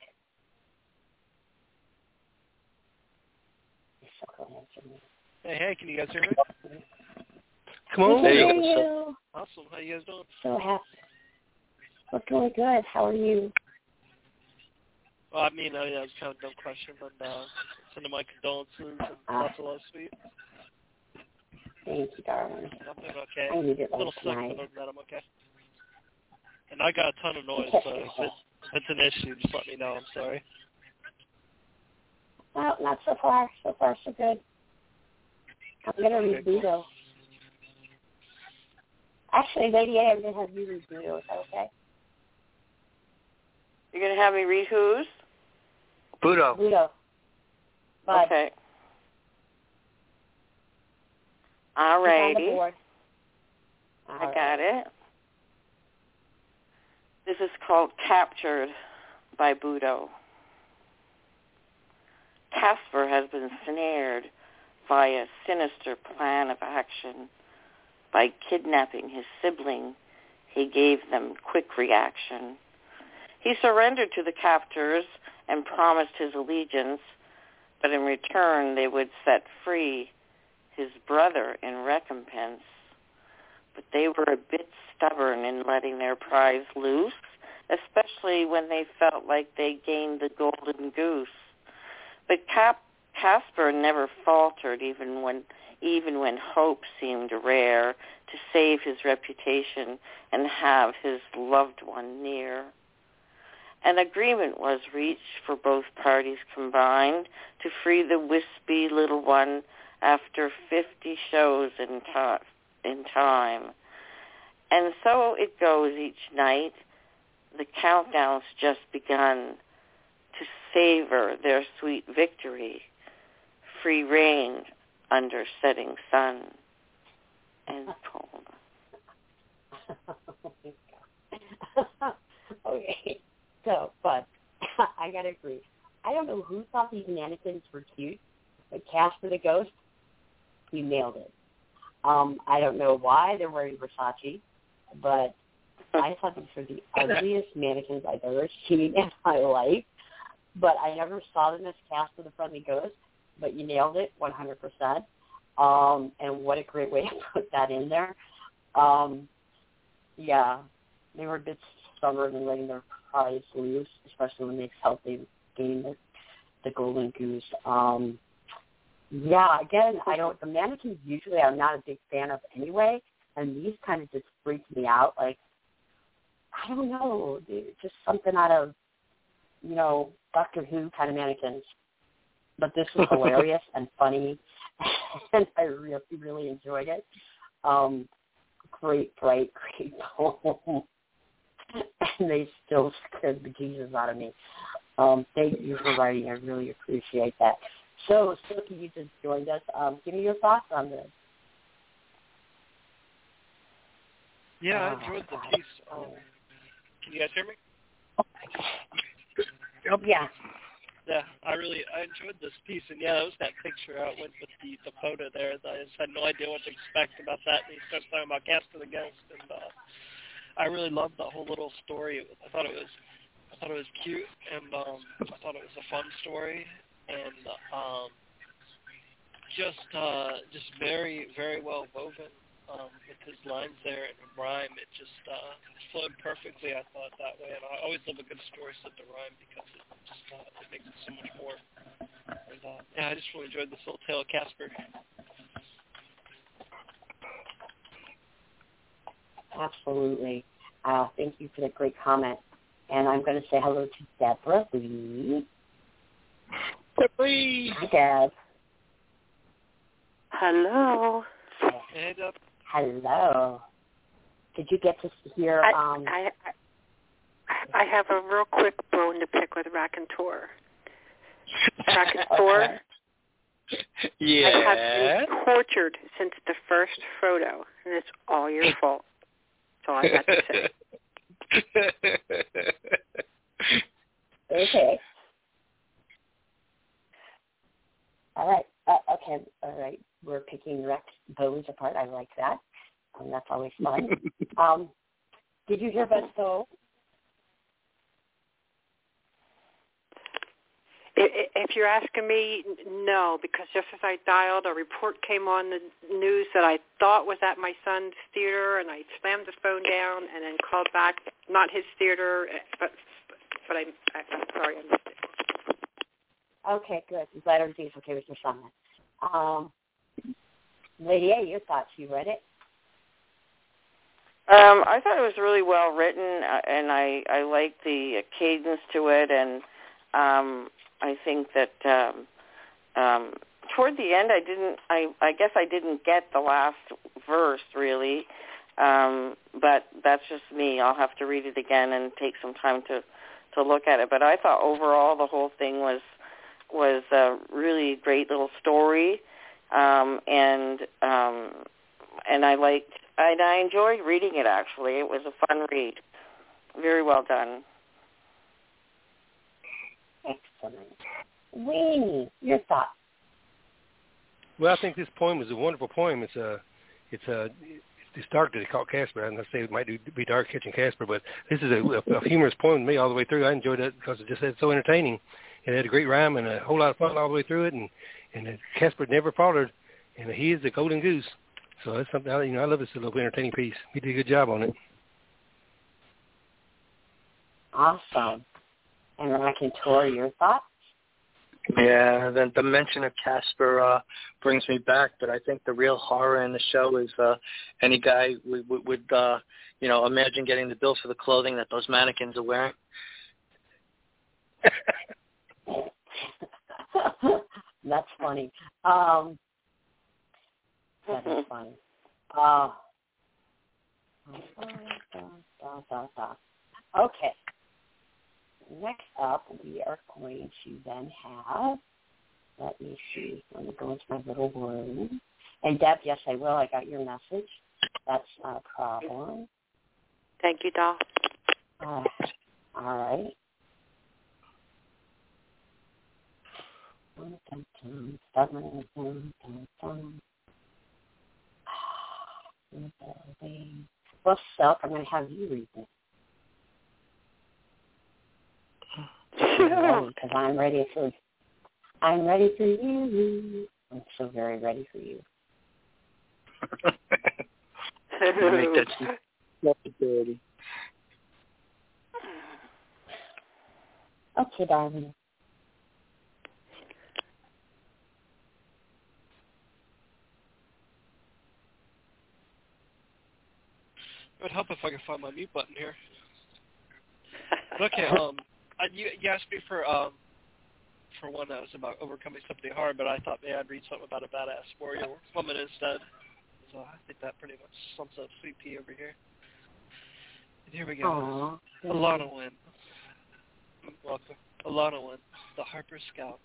Silk will answer me. Hey, can you guys hear me? Come on. There you go. Awesome. How you guys doing? So happy. We're doing good. How are you? Well, I mean, yeah, it's kind of a dumb question, but sending my condolences and lots of love, sweet. Thank you, darling. I'm doing okay. I needed a little sick, but other than that, I'm okay. And I got a ton of noise, so if it's an issue, just let me know. I'm sorry. Well, not so far. So far, so good. I'm going to read Budo. Actually, Lady A, I'm going to have you read Budo. Is that okay? You're going to have me read whose? Budo. Budo. Bud. Okay. All righty. I got it. This is called Captured by Budo. Casper has been snared by a sinister plan of action. By kidnapping his sibling, he gave them quick reaction. He surrendered to the captors and promised his allegiance, but in return they would set free his brother in recompense. But they were a bit stubborn in letting their prize loose, especially when they felt like they gained the golden goose. But Casper never faltered, even when hope seemed rare, to save his reputation and have his loved one near. An agreement was reached for both parties combined to free the wispy little one after 50 shows in time. And so it goes each night. The countdown's just begun to savor their sweet victory. Free reign under setting sun. End poem. Okay, so, but I gotta agree. I don't know who thought these mannequins were cute, but Casper the Ghost, you nailed it. I don't know why they're wearing Versace, but I thought these were the ugliest mannequins I've ever seen in my life. But I never saw them as Casper the Friendly Ghost, but you nailed it 100%. And what a great way to put that in there. Yeah, they were a bit stubborn in letting their prize loose, especially when they felt they gained the golden goose. Yeah, again, the mannequins usually I'm not a big fan of anyway, and these kind of just freaked me out. Like, I don't know, just something out of, Doctor Who kind of mannequins. But this was hilarious and funny, and I really, really enjoyed it. Great poem. And they still scared the Jesus out of me. Thank you for writing. I really appreciate that. So, Silky, you just joined us. Give me your thoughts on this. Yeah, I enjoyed the piece. Can you guys hear me? Yeah. Yeah, I enjoyed this piece, and yeah, it was that picture out with the photo there. I just had no idea what to expect about that, and he starts talking about Casper the Ghost, and I really loved the whole little story. I thought it was cute, and I thought it was a fun story, and just very, very well woven with his lines there and rhyme. It just flowed perfectly, I thought, that way. And I always love a good story set to rhyme because it just it makes it so much more. And yeah, I just really enjoyed this little tale of Casper. Absolutely. Thank you for that great comment. And I'm going to say hello to Deborah Lee. Hi, Deb. Hello. Hey, Deb. Hello. Did you get to hear? I have a real quick bone to pick with Raconteur. Raconteur. Yeah. I have been tortured since the first photo, and it's all your fault. That's all I got to say. Okay. All right. Okay. All right. We're picking Rex bones apart. I like that. That's always fun. Did you hear about Stowe? If you're asking me, no, because just as I dialed, a report came on the news that I thought was at my son's theater, and I slammed the phone down and then called back, not his theater, but I'm sorry, I missed it. Okay, good. I'm glad everything's okay with your son. Lady A, your thoughts? You read it? I thought it was really well written, and I liked the cadence to it, and I think that toward the end, I guess I didn't get the last verse really, but that's just me. I'll have to read it again and take some time to look at it. But I thought overall the whole thing was a really great little story, and I enjoyed reading it. Actually, it was a fun read. Very well done. Excellent. Weenie, your thoughts? Well, I think this poem is a wonderful poem. It's dark that they caught Casper. I'm going to say it might be dark catching Casper, but this is a humorous poem to me all the way through. I enjoyed it because it just it's so entertaining. It had a great rhyme and a whole lot of fun all the way through it, and Casper never faltered, and he is the golden goose. So that's something, I love this little entertaining piece. He did a good job on it. Awesome. And Raconteur, your thoughts? Yeah, the mention of Casper brings me back, but I think the real horror in the show is any guy would imagine getting the bill for the clothing that those mannequins are wearing. That's funny. That is funny. Okay. Next up, we are going to then have, let me see, let me go into my little room. And Deb, yes, I will. I got your message. That's not a problem. Thank you, doll. All right. Well, Selk, I'm going to have you read this. Because I'm ready for you. I'm so very ready for you. Make that dirty. Okay, darling. It would help if I could find my mute button here. Okay, you asked me for one that was about overcoming something hard, but I thought maybe I'd read something about a badass warrior woman instead. So I think that pretty much sums up Sweet Pea over here. And here we go. Aww. Alana Wynn. Welcome. Alana Wynn, the Harper Scout.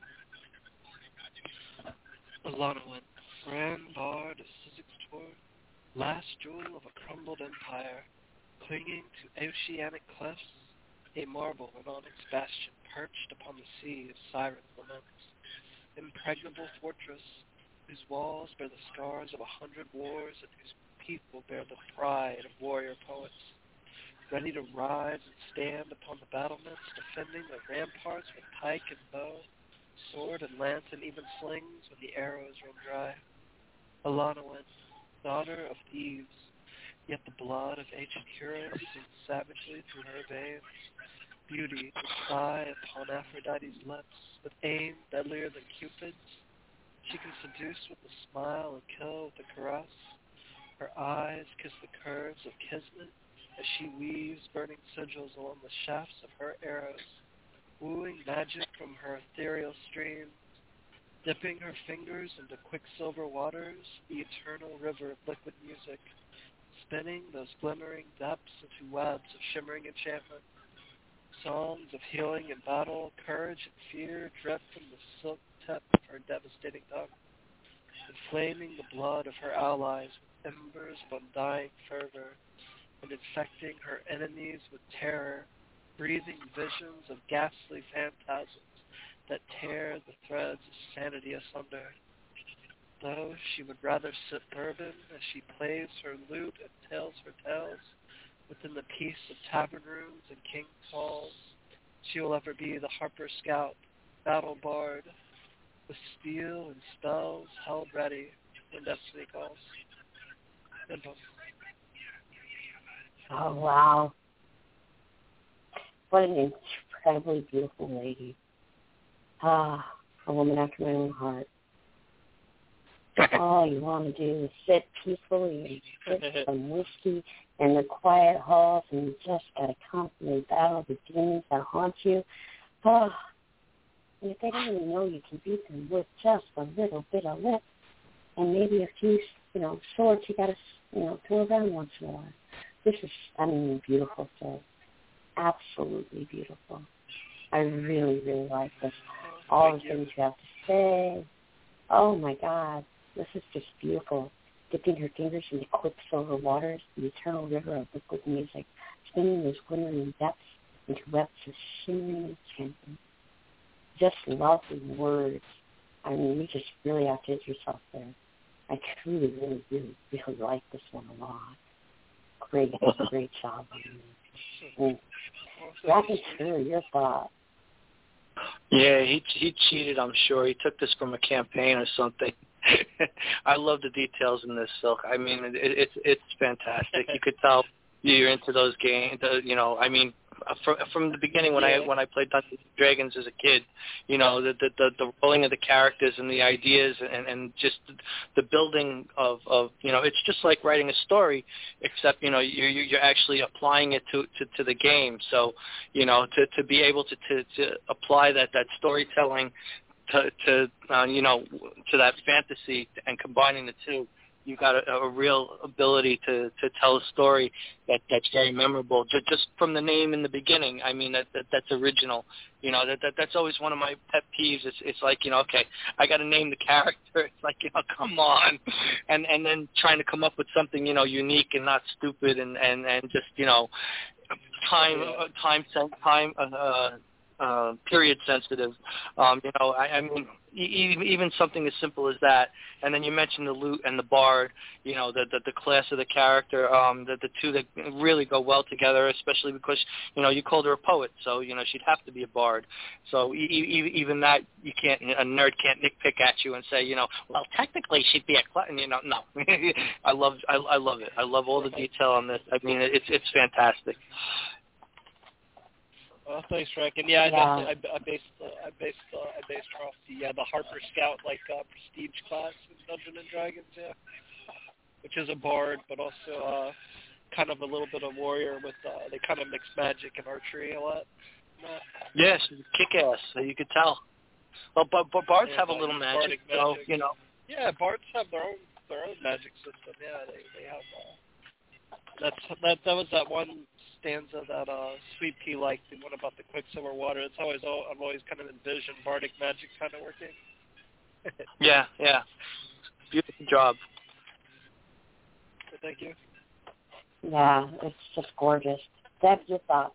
Alana Wynn, grand bard of Sizzix Tor, last jewel of a crumbled empire, clinging to oceanic clefts, a marble and onyx bastion perched upon the sea of siren laments, impregnable fortress whose walls bear the scars of 100 wars and whose people bear the pride of warrior poets, ready to rise and stand upon the battlements, defending the ramparts with pike and bow, sword and lance and even slings when the arrows run dry. Alana Wynn, daughter of thieves, yet the blood of ancient heroes sings savagely through her veins. Beauty to sigh upon Aphrodite's lips, with aim deadlier than Cupid's. She can seduce with a smile and kill with a caress. Her eyes kiss the curves of kismet as she weaves burning sigils along the shafts of her arrows, wooing magic from her ethereal streams. dipping her fingers into quicksilver waters, the eternal river of liquid music, spinning those glimmering depths into webs of shimmering enchantment. Songs of healing and battle, courage and fear drip from the silk tip of her devastating tongue, inflaming the blood of her allies with embers of undying fervor, and infecting her enemies with terror, breathing visions of ghastly phantasms that tear the threads of sanity asunder. Though she would rather sip bourbon as she plays her lute and tells her tales within the peace of tavern rooms and king's halls, she will ever be the harper scout, battle bard, with steel and spells held ready when destiny calls. Oh, wow. What an incredibly beautiful lady. A woman after my own heart. All you want to do is sit peacefully and sip some whiskey in the quiet halls, and you just got to constantly battle the demons that haunt you. And if they don't even know you can beat them with just a little bit of lip and maybe a few, swords you got to, throw around once in a while. This is, beautiful stuff. Absolutely beautiful. I really, really like this. All the things you have to say. Oh, my God. This is just beautiful. Dipping her fingers into quicksilver waters, the eternal river of liquid music, spinning those glimmering depths into webs of shimmering enchantment. Just lovely words. You just really have to hit yourself there. I truly, really, really, really like this one a lot. Great job on you. Raconteur, your thoughts? Yeah, he cheated, I'm sure. He took this from a campaign or something. I love the details in this, Silk. It's fantastic. You could tell you're into those games. From the beginning when I played Dungeons and Dragons as a kid, the rolling of the characters and the ideas and just the building of it's just like writing a story, except you're actually applying it to the game. So to be able to apply that storytelling to that fantasy and combining the two, you've got a real ability to tell a story that's very memorable. Just from the name in the beginning, that's original. That's always one of my pet peeves. It's like, okay, I got to name the character. It's like, come on, and then trying to come up with something unique and not stupid and just period sensitive. Even something as simple as that. And then you mentioned the lute and the bard, the class of the character, the two that really go well together, especially because, you called her a poet, so, she'd have to be a bard. So even that, a nerd can't nitpick at you and say, well, technically she'd be no. I love it. I love all the detail on this. It's fantastic. Well, thanks, Rick. And I based her off the Harper Scout prestige class in Dungeons and Dragons, which is a bard, but also kind of a little bit of warrior with they kind of mix magic and archery a lot. Yeah, she's kick-ass, so you could tell. Well, but bards have a little magic, so Yeah, bards have their own magic system. Yeah, they have. That was that one stanza that Sweet Pea liked, the one about the quicksilver water. I've always kind of envisioned bardic magic kind of working. Yeah. Beautiful job. Thank you. Yeah, it's just gorgeous. Deb, your thoughts?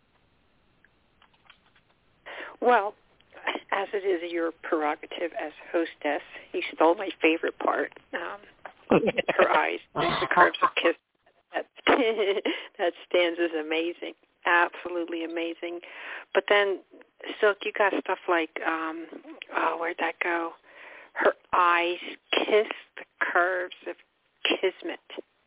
Well, as it is your prerogative as hostess, you stole my favorite part. Her eyes, the curves of kiss. That stanza is amazing, absolutely amazing. But then, Silk, you got stuff like, where'd that go? Her eyes kiss the curves of kismet.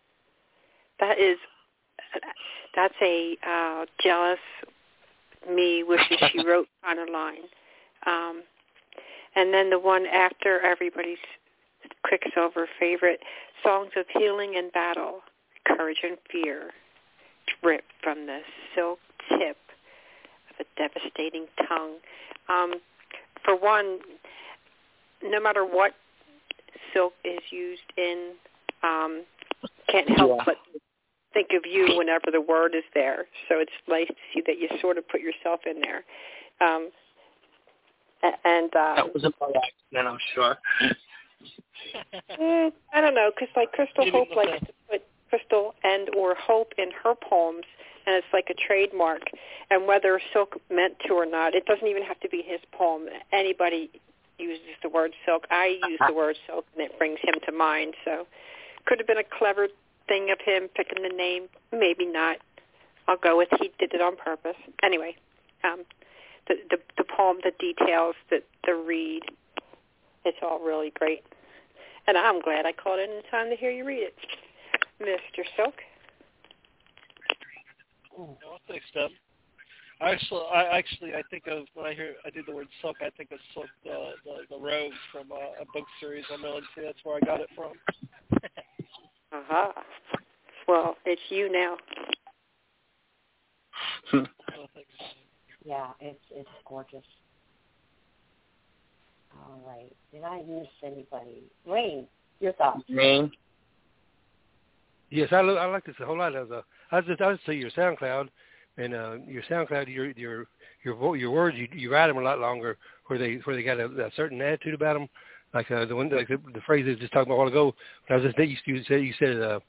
That's a jealous me wishes she wrote kind of line. And then the one after everybody's Quicksilver favorite, songs of healing and battle. Courage and fear drip from the silk tip of a devastating tongue. For one, no matter what silk is used in, can't help but think of you whenever the word is there. So it's nice to see that you sort of put yourself in there. That was a bad accident, I'm sure. I don't know, because like Crystal Hope likes to put Crystal and or Hope in her poems, and it's like a trademark. And whether silk meant to or not, it doesn't even have to be his poem. Anybody uses the word silk. I use the word silk, and it brings him to mind. So could have been a clever thing of him picking the name. Maybe not. I'll go with he did it on purpose. Anyway, the poem, the details, the read, it's all really great. And I'm glad I called in time to hear you read it. Mr. Silk. No, thanks, Deb. I think of, when I do the word silk, I think of Silk, the Rose from a book series on Millennium. That's where I got it from. Aha. Well, it's you now. Oh, thanks. Yeah, it's gorgeous. All right. Did I miss anybody? Wayne, your thoughts? Wayne? Yes, I like this a whole lot. I just see your SoundCloud, and your SoundCloud, your words, you write them a lot longer, where they got a certain attitude about them, like the one, like the phrase I was just talking about a while ago. When I was just you said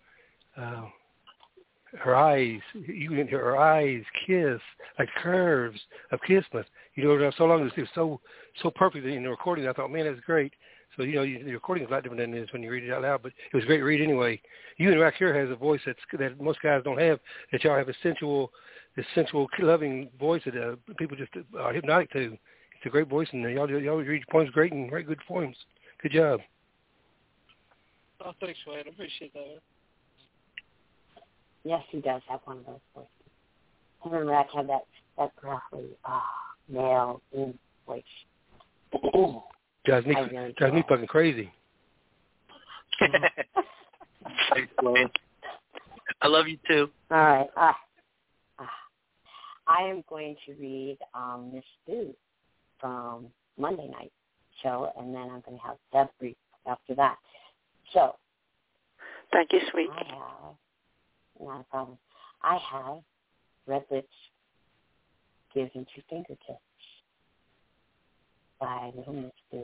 her eyes kiss like curves of Christmas. So long it was so perfect in the recording. I thought, man, that's great. So the recording is a lot different than it is when you read it out loud. But it was great to read anyway. You and Rakir has a voice that most guys don't have. That y'all have this sensual, loving voice that people just are hypnotic to. It's a great voice, and y'all read your poems great and write good poems. Good job. Oh, thanks, Wayne. I appreciate that, man. Yes, he does have one of those voices. Him and Rack have that gruffly, male voice. Drives me fucking crazy. Thanks, Wayne. I love you too. All right. I am going to read Miss Boo from Monday night show, and then I'm going to have Deb read after that. So, thank you, sweet. Not a problem. I have Red Lips Gives in Two Fingertips by Little Miss Boo.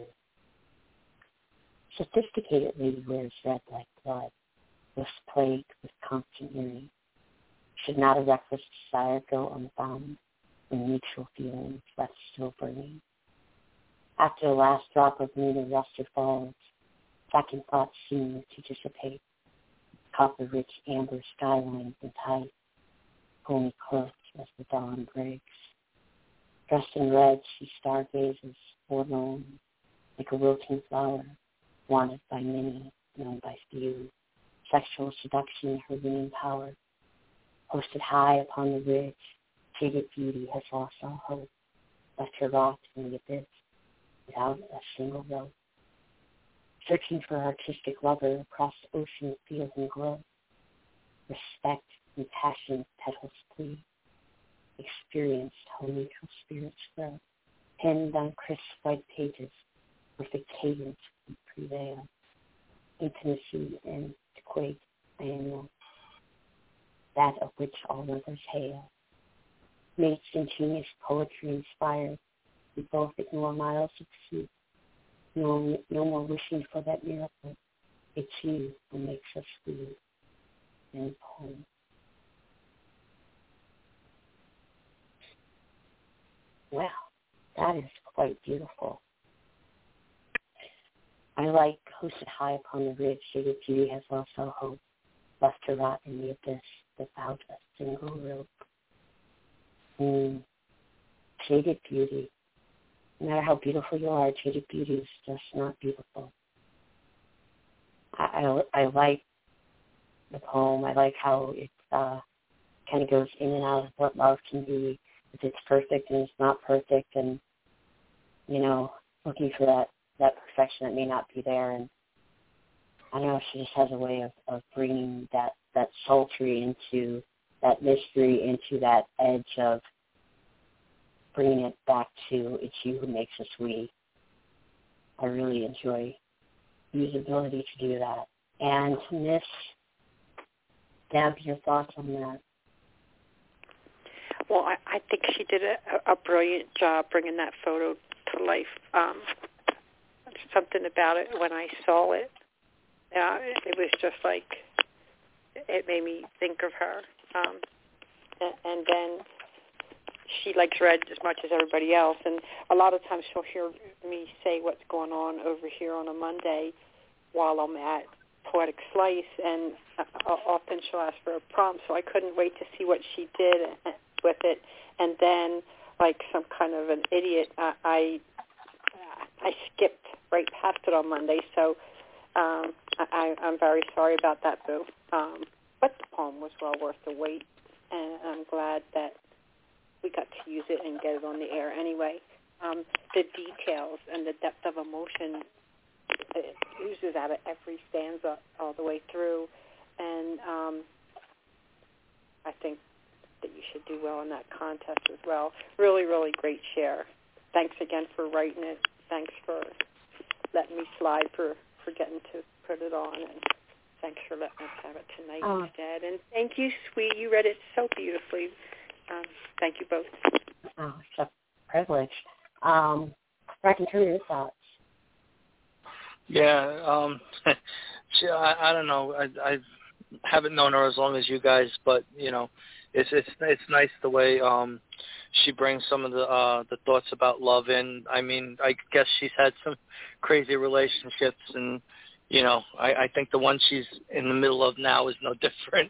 Sophisticatedly wears red like blood, was plagued with constant yearning. Should not a reckless desire go unbound when mutual feelings left still burning? After the last drop of moon and luster falls, second thoughts seem to dissipate. Copper-rich amber skylines and tight, pony close as the dawn breaks. Dressed in red, she stargazes, forlorn, like a wilting flower, wanted by many, known by few. Sexual seduction, her winning power. Posted high upon the ridge, jaded beauty has lost all hope, left her locked in the abyss, without a single rope. Searching for artistic lover across ocean, fields, and glow. Respect and passion petals plead. Experienced how neutral spirits flow. Penned on crisp white pages, perfect cadence would prevail. Intimacy and to quake annual. That of which all others hail. Mates ingenious poetry inspired. We both ignore miles of sea. No more wishing for that miracle. It's you who makes us feel. End poem. Well, that is quite beautiful. I like who sit high upon the ridge, shaded beauty has lost all hope, left to rot in the abyss without a single rope. Shaded beauty. No matter how beautiful you are, jaded beauty is just not beautiful. I like the poem. I like how it kind of goes in and out of what love can be. If it's perfect and it's not perfect, and looking for that perfection that may not be there. And I don't know, she just has a way of bringing that sultry into that mystery, into that edge of bringing it back to it's you who makes us we. I really enjoy Vu's ability to do that. And Miss Deb, your thoughts on that? Well, I think she did a brilliant job bringing that photo to life. Something about it when I saw it, it was just like, it made me think of her. And then she likes red as much as everybody else, and a lot of times she'll hear me say what's going on over here on a Monday while I'm at Poetic Slice, and often she'll ask for a prompt, so I couldn't wait to see what she did with it. And then, like some kind of an idiot, I skipped right past it on Monday, so I'm very sorry about that, Boo. But the poem was well worth the wait, and I'm glad that we got to use it and get it on the air anyway. The details and the depth of emotion, it oozes out of every stanza all the way through, and I think that you should do well in that contest as well. Really, really great share. Thanks again for writing it. Thanks for letting me slide for getting to put it on, and thanks for letting us have it tonight instead. And thank you, sweet. You read it so beautifully. Thank you both. Oh, it's a privilege. Bracken, turn your thoughts. Yeah, I don't know. I haven't known her as long as you guys, but you know, it's nice the way she brings some of the thoughts about love in. I mean, I guess she's had some crazy relationships, and you know, I think the one she's in the middle of now is no different.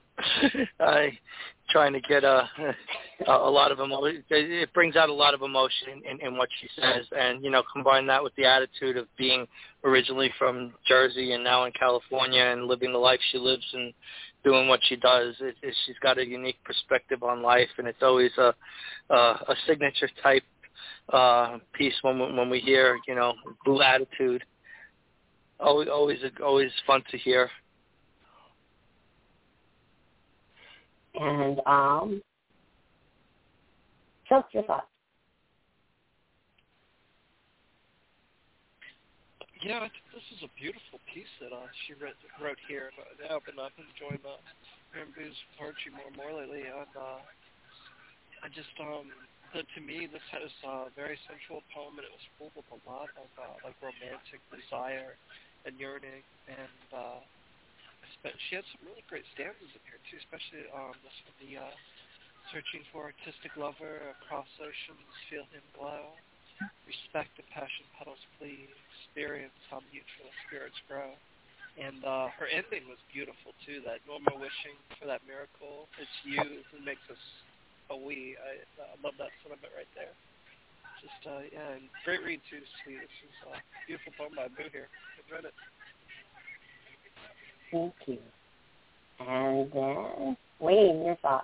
Trying to get a lot of emotion. It brings out a lot of emotion in what she says, and you know, combine that with the attitude of being originally from Jersey and now in California and living the life she lives and doing what she does. She's got a unique perspective on life, and it's always a signature type piece when we hear, you know, Blue attitude. Always fun to hear. And so your thoughts? Yeah, I think this is a beautiful piece that she wrote here. And I've been enjoying Boo's poetry more lately. And I just, to me, this has a very sensual poem, and it was full of a lot of like romantic desire and yearning. And she had some really great stanzas in here too, especially this one, the searching for artistic lover across oceans, feel him glow. Respect the passion petals please, experience how mutual spirits grow. And her ending was beautiful too, that no more wishing for that miracle. It's you who makes us a we. I love that sentiment right there. Just, yeah, and great read too, sweet. This is a beautiful poem by Boo here. Enjoyed it. Thank you. And then, Wayne, your thoughts?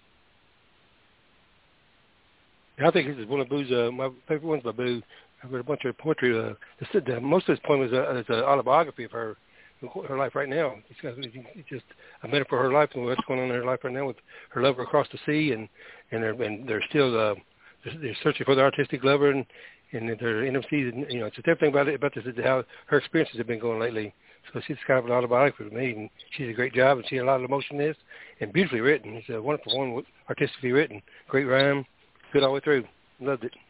I think this is one of Boo's, my favorite ones by Boo. I've read a bunch of poetry. Most of this poem is an autobiography of her life right now. It's just a metaphor for her life and what's going on in her life right now with her lover across the sea, and they're still they're searching for the artistic lover, and they're NMCs, and you know, it's everything about this is how her experiences have been going lately. So she's kind of an autobiography to me, and she did a great job, and she had a lot of emotion in this, and beautifully written. It's a wonderful one, artistically written, great rhyme, good all the way through. Loved it.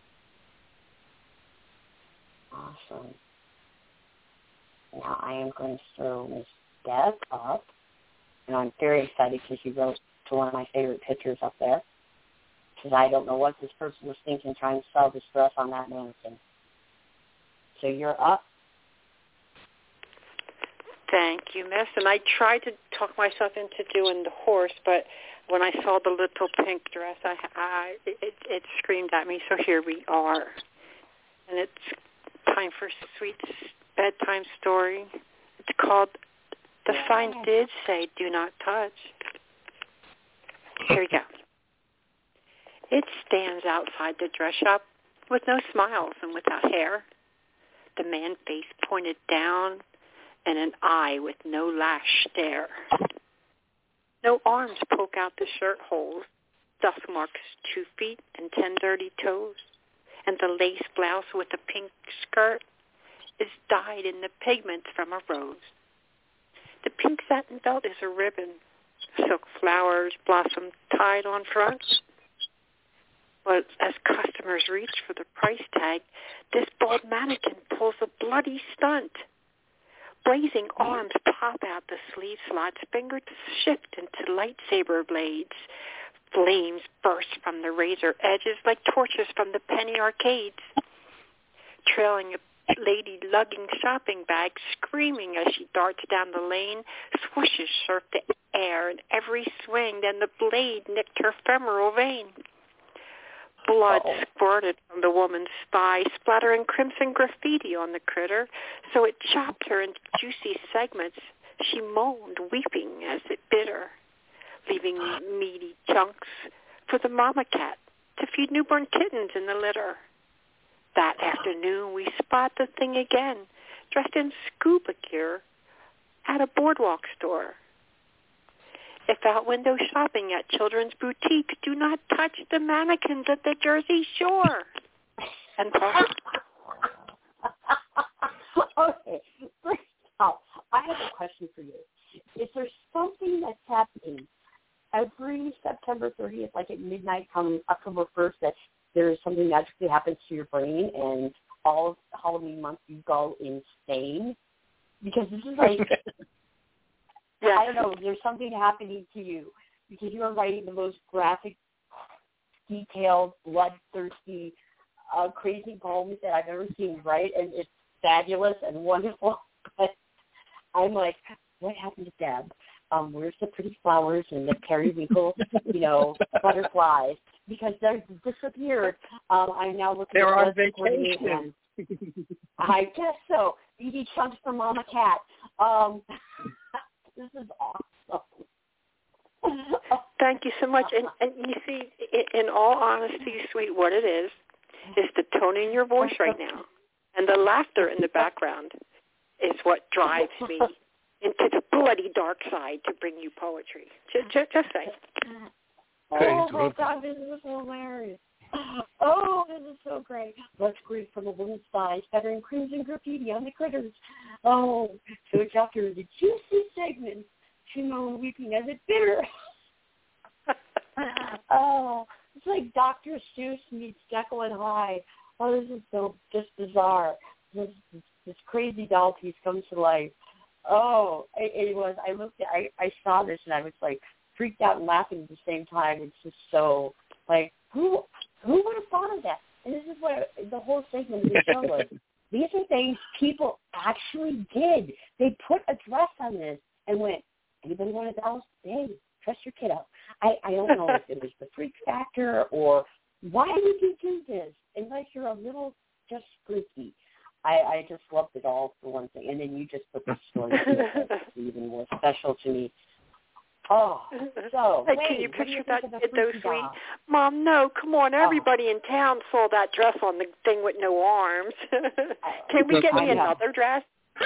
Awesome. Now I am going to throw Miss Deb up, and I'm very excited because she wrote to one of my favorite pictures up there, because I don't know what this person was thinking trying to sell this dress on that mannequin. So you're up. Thank you, Miss. And I tried to talk myself into doing the horse, but when I saw the little pink dress, it screamed at me. So here we are, and it's time for Sweet's bedtime story. It's called "The Signs Did Say Do Not Touch." Here we go. It stands outside the dress shop with no smiles and without hair. The man face pointed down, and an eye with no lash stare. No arms poke out the shirt holes, dust marks 2 feet and 10 dirty toes, and the lace blouse with the pink skirt is dyed in the pigments from a rose. The pink satin belt is a ribbon. Silk flowers blossom tied on front. But as customers reach for the price tag, this bald mannequin pulls a bloody stunt. Blazing arms pop out the sleeve slots, fingers shift into lightsaber blades. Flames burst from the razor edges like torches from the penny arcades. Trailing a lady lugging shopping bags, screaming as she darts down the lane, swooshes surf the air in every swing, then the blade nicked her femoral vein. Blood squirted from the woman's thigh, splattering crimson graffiti on the critter, so it chopped her into juicy segments. She moaned, weeping as it bit her, leaving meaty chunks for the mama cat to feed newborn kittens in the litter. That afternoon, we spot the thing again, dressed in scuba gear, at a boardwalk store. If out window shopping at children's boutiques, do not touch the mannequins at the Jersey Shore. And okay, first off, I have a question for you. Is there something that's happening every September 30th, like at midnight come October 1st, that there's something magically happens to your brain and all of Halloween month you go insane? Because this is like... Yeah, I don't know. There's something happening to you because you are writing the most graphic, detailed, bloodthirsty, crazy poems that I've ever seen, right? And it's fabulous and wonderful. But I'm like, what happened to Deb? Where's the pretty flowers and the periwinkle, butterflies? Because they've disappeared. I'm now looking They're at on vacation. I guess so. BB chunks for Mama Cat. This is awesome. Thank you so much. And you see, in all honesty, sweet, what it is the tone in your voice right now. And the laughter in the background is what drives me into the bloody dark side to bring you poetry. Just say. Oh, my God, this is hilarious. Oh, this is so great. Let's greet from a woman's thighs, bettering crimson graffiti on the critters. Oh, so it's after the juicy segment, she moaned, weeping as it bit her. Oh, it's like Dr. Seuss meets Jekyll and Hyde. Oh, this is so just bizarre. This crazy doll piece comes to life. Oh, it was. I saw this and I was like freaked out and laughing at the same time. It's just so like who would have thought of that? And this is what the whole segment of the show was. These are things people actually did. They put a dress on this and went, anybody want a doll? Hey, dress your kiddo. I don't know if it was the freak factor or why would you do this unless you're a little just freaky. I just loved it all for one thing. And then you just put the story that's even more special to me. Oh, so hey, can you picture that kid, though, sweet? Mom, no, come on. Everybody in town saw that dress on the thing with no arms. Can we get me another dress?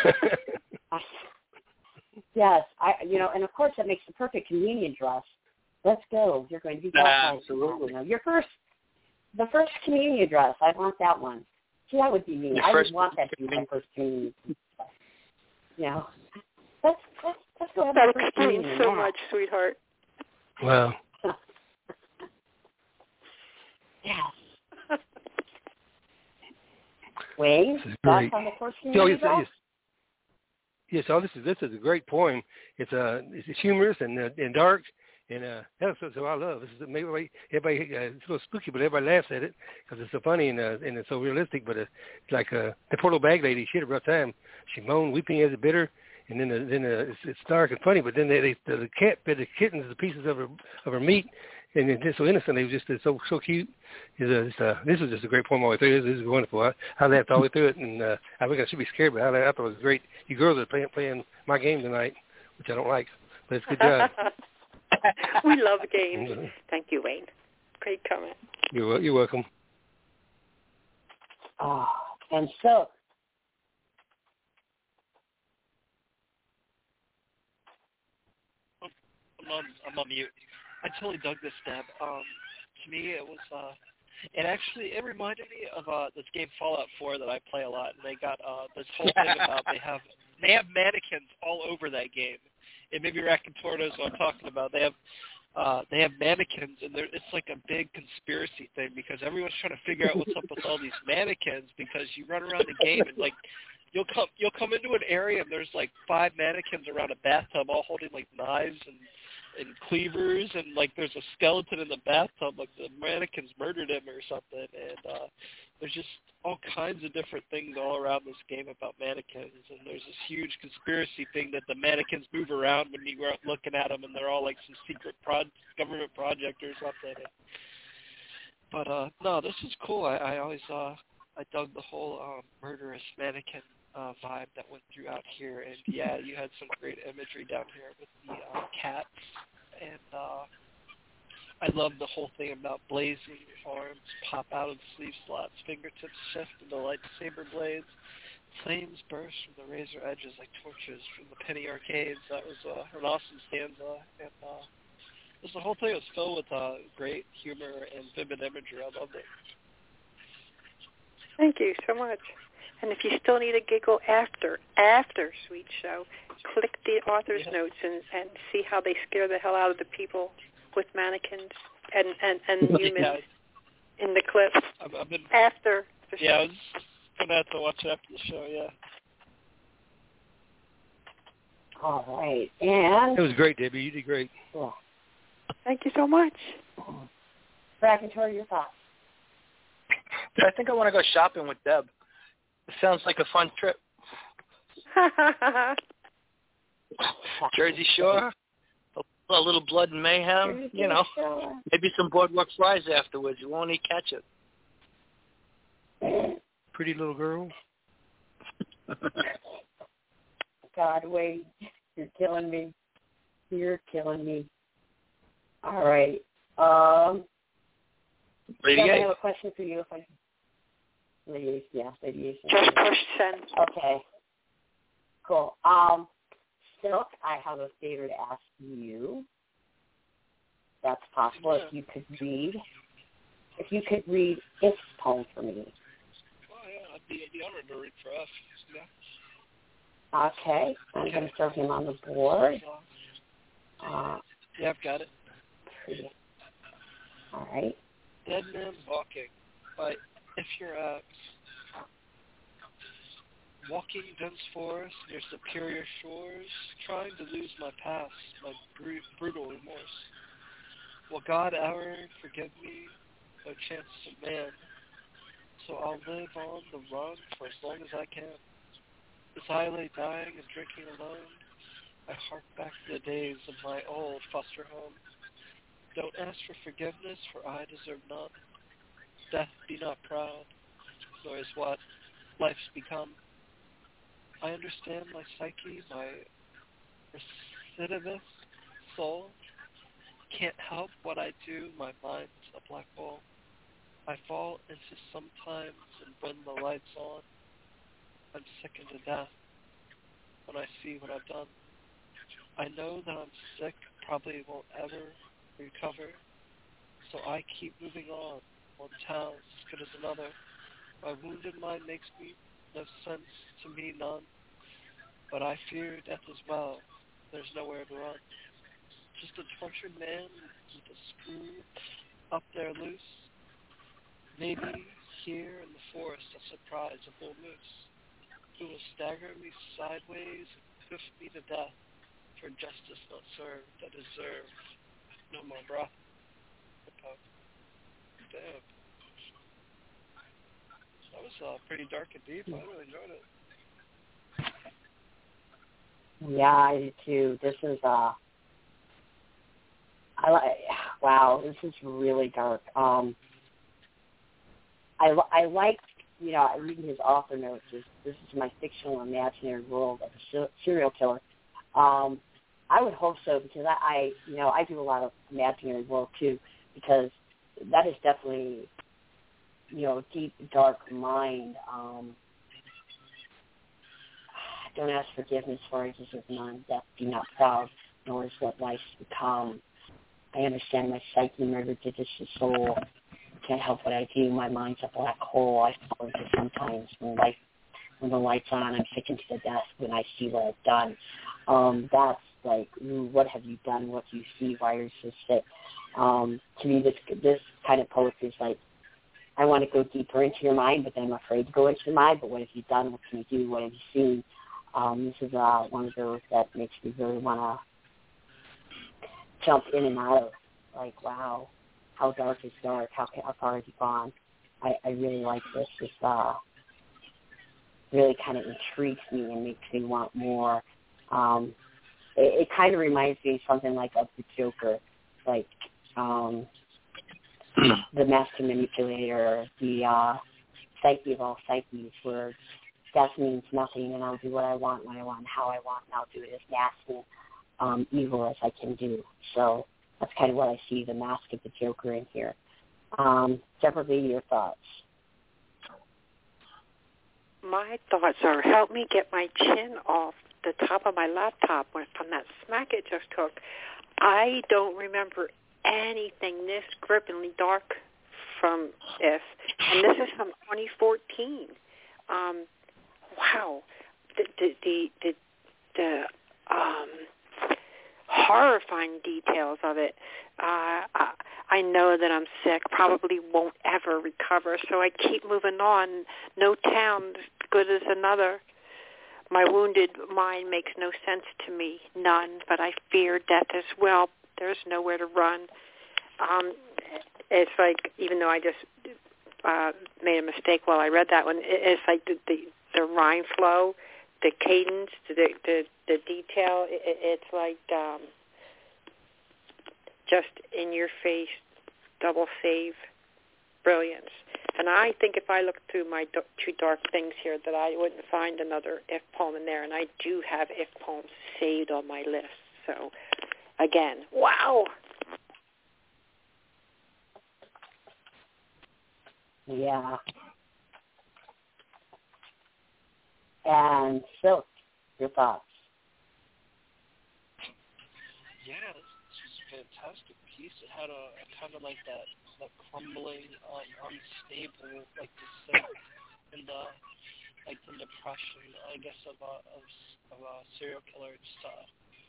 Yes, and of course that makes the perfect communion dress. Let's go. You're going to be baptized. Absolutely. The first communion dress. I want that one. See, that would be me. I would want that to be my first communion. Let's go have that a first explains communion. So much, sweetheart. Wow. Yes. Wayne, thoughts on the first communion dress? Yes. Oh, this is a great poem. It's humorous and dark, and that's what I love. This is maybe everybody it's a little spooky, but everybody laughs at it because it's so funny and it's so realistic. But it's like the poor little bag lady. She had a rough time. She moaned, weeping as it bit her, and then it's dark and funny. But then the cat bit the kittens to pieces of her meat, and it's just so innocent. It was just so cute. This was just a great poem all the way through. This is wonderful. I laughed all the way through it, and I think I should be scared, but I thought it was great. You girls are playing my game tonight, which I don't like, but it's a good job. We love games. Thank you, Wayne. Great comment. You're welcome. Oh, and so. I'm on mute. I totally dug this, Deb. To me, it was And actually, it reminded me of this game Fallout 4 that I play a lot, and they got this whole thing about they have mannequins all over that game. And maybe Racontor knows what I'm talking about. They have mannequins, and it's like a big conspiracy thing because everyone's trying to figure out what's up with all these mannequins because you run around the game and like you'll come into an area and there's like 5 mannequins around a bathtub all holding like knives and cleavers, and like there's a skeleton in the bathtub, like the mannequins murdered him or something, and there's just all kinds of different things all around this game about mannequins, and there's this huge conspiracy thing that the mannequins move around when you are looking at them, and they're all like some secret government project or something. But no, this is cool. I always I dug the whole murderous mannequin vibe that went throughout here, and yeah, you had some great imagery down here with the cats, and I love the whole thing about blazing arms pop out of the sleeve slots, fingertips shift into lightsaber blades, flames burst from the razor edges like torches from the penny arcades. That was an awesome stanza, and the whole thing was filled with great humor and vivid imagery. I loved it. Thank you so much. And if you still need a giggle after Sweet Show, click the author's notes and see how they scare the hell out of the people with mannequins and humans in the clip after the show. Yeah, I was going to have to watch it after the show, yeah. All right. And it was great, Debbie. You did great. Cool. Thank you so much. Racontor, your thoughts? I think I want to go shopping with Deb. It sounds like a fun trip. Jersey Shore, a little blood and mayhem, you know. Maybe some boardwalk flies afterwards. You won't even catch it. Pretty little girl. God, wait. You're killing me. You're killing me. All right. Lady I A. have a question for you. Lady A. Just push send. Okay. Cool. Silk, I have a favor to ask you. That's possible. Yeah. If you could read its poem for me. Oh, yeah, I'd be honored to read for us. Yeah. Okay. I'm going to throw him on the board. Yeah, I've got it. Pretty. All right. Dead Man's Walking by If You're walking dense forest near superior shores, trying to lose my past, my brutal remorse. Will God ever forgive me? No chance of man. So I'll live on the run for as long as I can. As I lay dying and drinking alone, I hark back to the days of my old foster home. Don't ask for forgiveness, for I deserve none. Death be not proud, nor is what life's become. I understand my psyche, my recidivist soul. Can't help what I do, my mind's a black hole. I fall into sometimes, and when the light's on, I'm sickened to death when I see what I've done. I know that I'm sick, probably won't ever recover, so I keep moving on. One town's as good as another. My wounded mind makes me no sense to me, none. But I fear death as well. There's nowhere to run. Just a tortured man with a screw up there loose. Maybe here in the forest I'll surprise a bull moose who will stagger me sideways and hoof me to death for justice not served. I deserve no more breath. Damn. That was pretty dark and deep. I really enjoyed it. Yeah, I do too. This is wow, this is really dark. I like, reading his author notes. This is my fictional imaginary world of a serial killer. I would hope so, because I do a lot of imaginary work too, because that is definitely, deep, dark mind. Don't ask forgiveness, for I deserve none. Death be not proud, nor is what life's become. I understand my psyche, my ridiculous soul. can't help what I do. My mind's a black hole. I fall into sometimes when the light's on, I'm sticking to the desk when I see what I've done. That's like, ooh, what have you done? What do you see? Why are you so sick? To me, this kind of poetry is like, I want to go deeper into your mind, but then I'm afraid to go into your mind. But what have you done? What can you do? What have you seen? This is one of those that makes me really want to jump in and out of, like, wow, how dark is dark? How far has it gone? I really like this. This really kind of intrigues me and makes me want more. It kind of reminds me something like of the Joker, like the master manipulator, the psyche of all psyches, where death means nothing and I'll do what I want, when I want, how I want, and I'll do it as nasty, evil as I can do. So that's kind of what I see, the mask of the Joker in here. Deborah Lee, your thoughts? My thoughts are, help me get my chin off the top of my laptop from that smack it just took. I don't remember anything this grippingly dark from this, and this is from 2014. Wow, the horrifying details of it. I know that I'm sick, probably won't ever recover, so I keep moving on. No town as good as another. My wounded mind makes no sense to me, none, but I fear death as well. There's nowhere to run. It's like, even though I just made a mistake while I read that one, it's like the rhyme flow, the cadence, the detail, it's like just in your face, double save brilliance. And I think if I looked through my two dark things here, that I wouldn't find another if poem in there, and I do have if poems saved on my list. So, again, wow. Yeah. And Silk, your thoughts? Yeah, this is a fantastic piece. It had a kind of like that crumbling, unstable, like descent in the depression, I guess, of a serial killer stuff.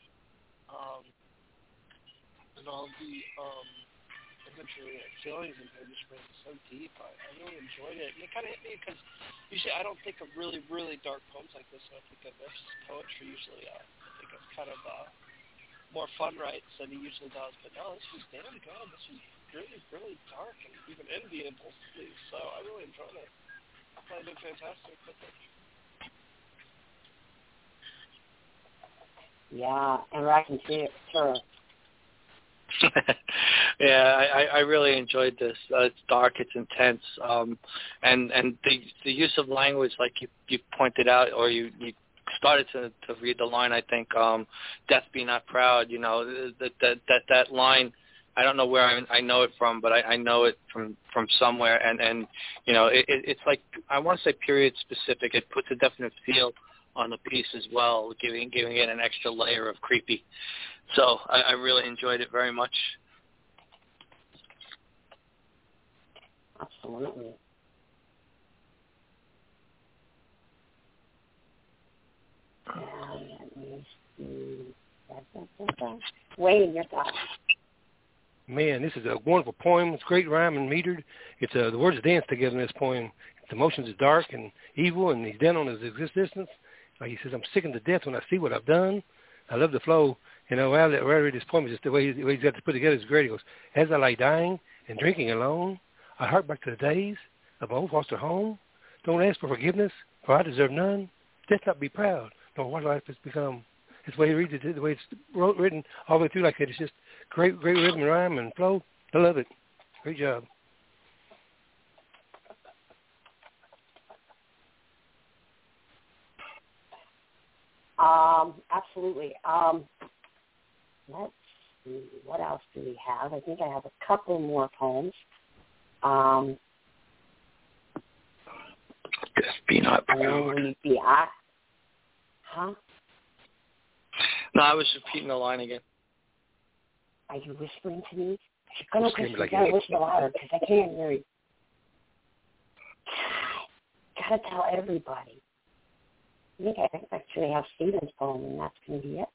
And all the imagery and feelings in here just ran so deep. I really enjoyed it. And it kind of hit me because usually I don't think of really, really dark poems like this when I think of this poetry. Usually I think of kind of more fun writes than he usually does. But no, this was damn good. This was really, really dark and even enviable to me. So I really enjoyed it. I thought it did fantastic with it. Yeah, and I can see it, sure. Yeah, I really enjoyed this. It's dark, it's intense, and the use of language, like you pointed out, or you started to read the line. I think, "Death be not proud." You know, that line. I don't know where I know it from, but I know it from somewhere, and you know, it's like, I want to say period specific. It puts a definite feel on the piece as well, giving it an extra layer of creepy. So I really enjoyed it very much. Absolutely. Wayne, your thoughts? Man, this is a wonderful poem. It's great rhyme and metered. It's the words dance together in this poem. The emotions is dark and evil, and he's down on his existence. Like he says, I'm sickened to death when I see what I've done. I love the flow. You know, when I read this poem, just the way he's got to put together is great. He goes, as I lie dying and drinking alone, I hark back to the days of my old foster home. Don't ask for forgiveness, for I deserve none. Death not be proud, nor what life has become. It's the way he reads it, the way it's written all the way through like that. It's just great rhythm and rhyme and flow. I love it. Great job. Absolutely. Let's see. What else do we have? I think I have a couple more poems. Death be not proud. Huh? No, I was repeating the line again. Are you whispering to me? Go Chris, you gotta listen louder because I can't hear you. Gotta tell everybody. I think I actually have Stephen's poem, and that's going to be it.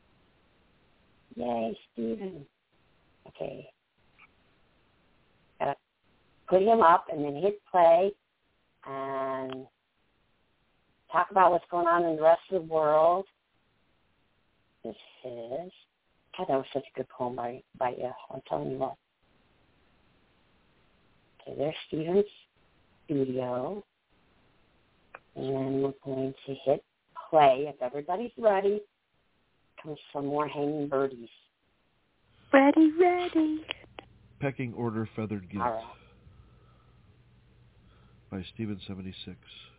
Yay, Stephen. Okay. Gotta put him up and then hit play and talk about what's going on in the rest of the world. This is, God, that was such a good poem by you. I'm telling you what. Okay, there's Stephen's studio. And then we're going to hit play. If everybody's ready, comes some more hanging birdies. Ready. Pecking Order Feathered Guilt. All right. By Stephen 76.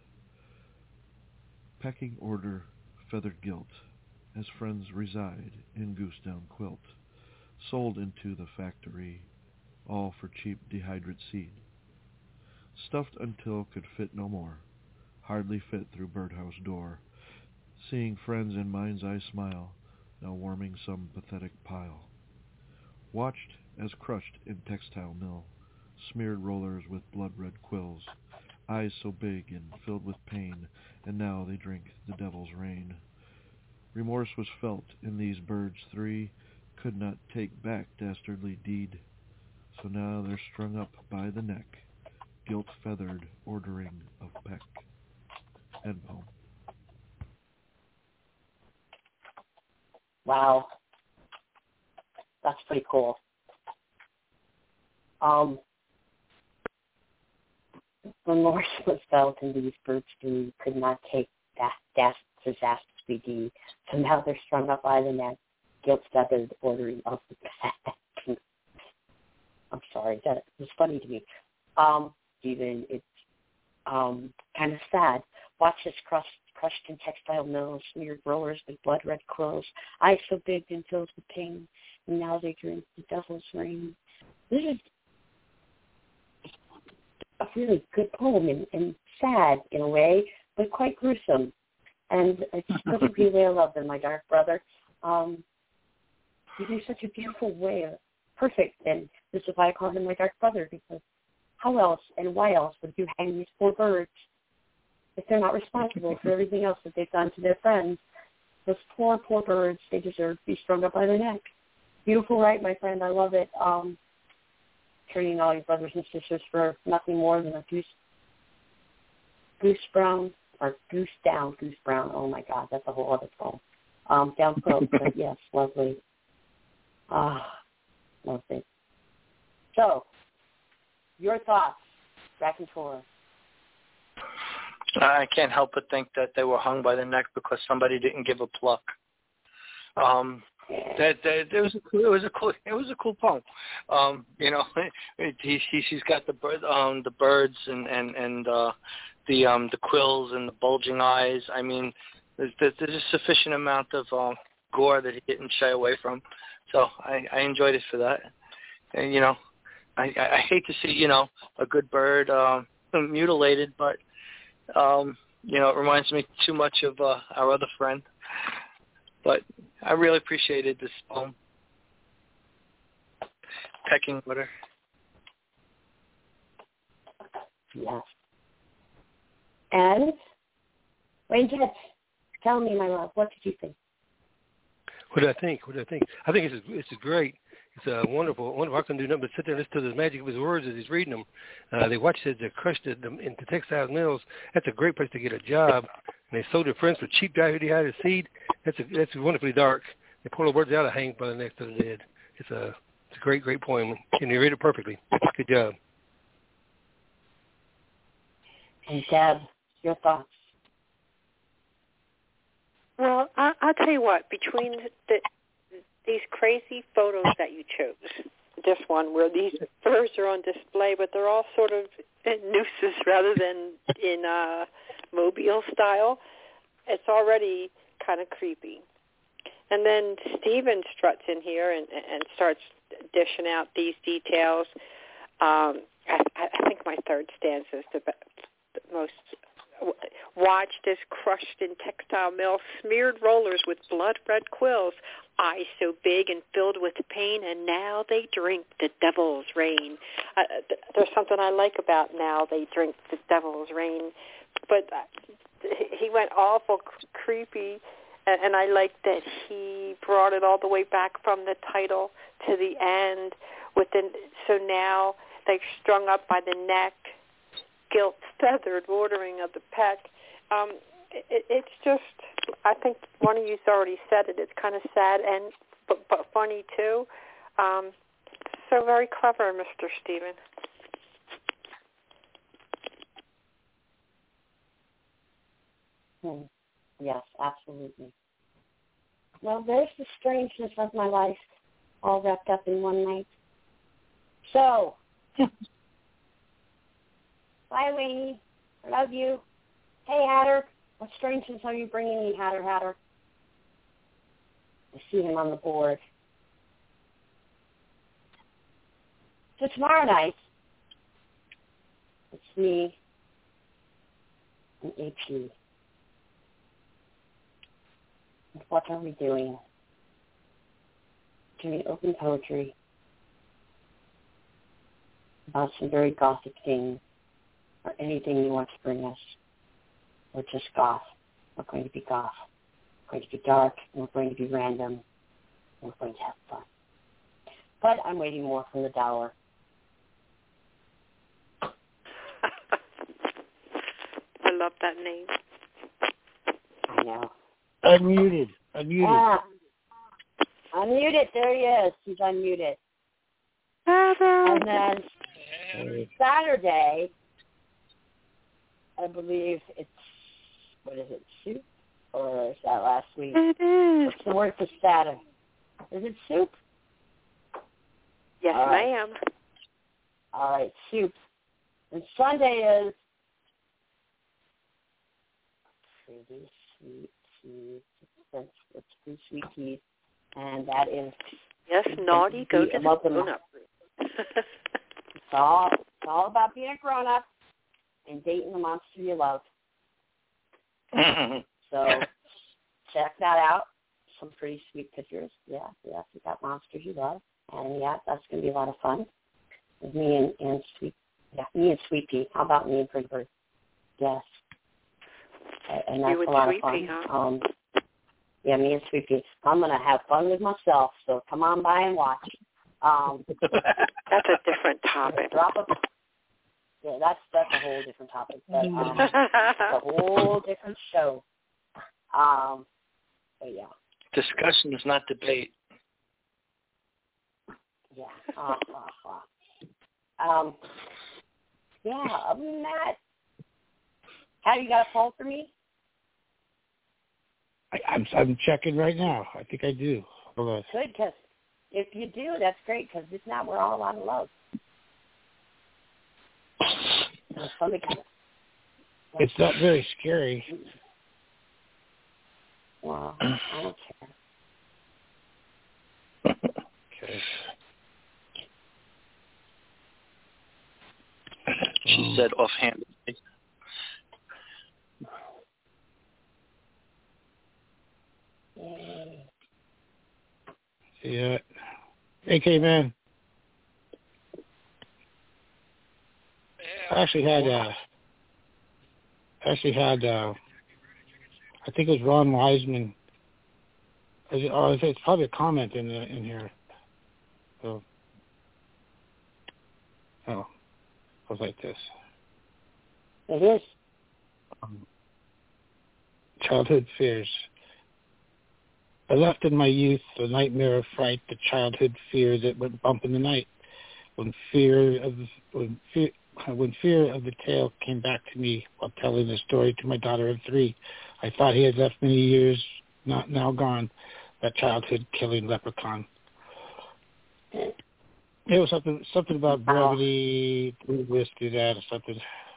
Pecking Order Feathered Guilt, as friends reside in Goose Down Quilt, sold into the factory, all for cheap dehydrate seed. Stuffed until could fit no more, hardly fit through birdhouse door, seeing friends in mind's eye smile, now warming some pathetic pile. Watched as crushed in textile mill, smeared rollers with blood-red quills, eyes so big and filled with pain, and now they drink the devil's rain. Remorse was felt in these birds three, could not take back dastardly deed, so now they're strung up by the neck, guilt-feathered ordering of peck. End poem. Wow. That's pretty cool. Remorse was felt in these birds who could not take that disastrous deed, so now they're strung up by the neck, guilt-feathered ordering of the peck. I'm sorry, that was funny to me. Stephen, it's kind of sad. Watch this crushed in textile mills, smeared rollers with blood-red quills, eyes so big and filled with pain, and now they drink the devil's rain. This is a really good poem and sad in a way, but quite gruesome. And it's supposed to be the way I love them, my dark brother. You do such a beautiful way, perfect, and this is why I call him my dark brother, because how else and why else would you hang these poor birds if they're not responsible for everything else that they've done to their friends? Those poor, poor birds, they deserve to be strung up by their neck. Beautiful, right, my friend? I love it. Treating all your brothers and sisters for nothing more than a goose brown, or goose down, goose brown. Oh, my God, that's a whole other poem. Down quilt, but yes, lovely. Love it. So, your thoughts, Raconteur? I can't help but think that they were hung by the neck because somebody didn't give a pluck. It was a cool poem. She's got the birds and the quills and the bulging eyes. I mean, there's a sufficient amount of gore that he didn't shy away from. So I enjoyed it for that. And I hate to see a good bird mutilated, but it reminds me too much of our other friend. But I really appreciated this poem. Pecking Order. Yes. And Wayne Jets, tell me, my love, what did you think? What did I think? I think it's great. It's wonderful. I couldn't do nothing but sit there and listen to the magic of his words as he's reading them. They watched it, they crushed it into textile mills. That's a great place to get a job. And they sold their friends for cheap dehydrated seed. That's wonderfully dark. They pull the words out of hanged by the neck to the dead. It's a great, great poem, and you read it perfectly. Good job. And Deb, your thoughts? Well, I'll tell you what, between these crazy photos that you chose, this one where these birds are on display, but they're all sort of nooses rather than in mobile style, it's already kind of creepy. And then Stephen struts in here and starts dishing out these details. I think my third stanza is the most watched as crushed in textile mills, smeared rollers with blood-red quills, eyes so big and filled with pain, and now they drink the devil's rain. There's something I like about now they drink the devil's rain, but he went awful creepy, and I like that he brought it all the way back from the title to the end. So now they're strung up by the neck, gilt feathered ordering of the peck. It's just, I think one of you's already said it. It's kind of sad but funny too. So very clever, Mr. Stephen. Yes, absolutely. Well, there's the strangeness of my life, all wrapped up in one night. So, bye, Lainey. I love you. Hey, Hatter. What strangeness are you bringing me, Hatter? I see him on the board. So tomorrow night, it's me and AP. And what are we doing? Doing open poetry about some very gothic things, or anything you want to bring us. We're just goth. We're going to be goth. We're going to be dark, and we're going to be random, and we're going to have fun. But I'm waiting more from the dollar. I love that name. I know. Unmuted. Ah, unmuted. There he is. He's unmuted. And then Saturday, I believe it's, what is it, soup? Or is that last week? It is. What's the word for Saturday? Is it soup? Yes, ma'am. All right, soup. And Sunday is pretty sweet teas. It's pretty sweet teas. And that is... Yes, naughty, go to the grown-up room. It's all about being a grown-up and dating the monster you love. So check that out. Some pretty sweet pictures. Yeah, we got monsters you love. And yeah, that's going to be a lot of fun. With me and Sweet, me and Sweet Pea. How about me and Pretty Bird? Yes. And that's a lot of fun. Huh? Yeah, me and Sweet Pea. I'm going to have fun with myself, so come on by and watch. That's a different topic. Yeah, that's a whole different topic. But, it's a whole different show. But yeah. Discussion is not debate. Yeah. Yeah, other than that, have you got a poll for me? I'm checking right now. I think I do. Hold on. Good, because if you do, that's great, because if not, we're all out of love. It's not very scary. Well, I don't care. Okay. She said offhandedly. Yeah. AK man. I actually had I think it was Ron Wiseman. It's probably a comment in here. So, it was like this. It is. Childhood fears. I left in my youth the nightmare of fright, the childhood fear that went bump in the night. When fear of the tale came back to me while telling the story to my daughter of 3, I thought he had left many years, now gone, that childhood killing leprechaun. It was something about brevity, do this, do that, or something.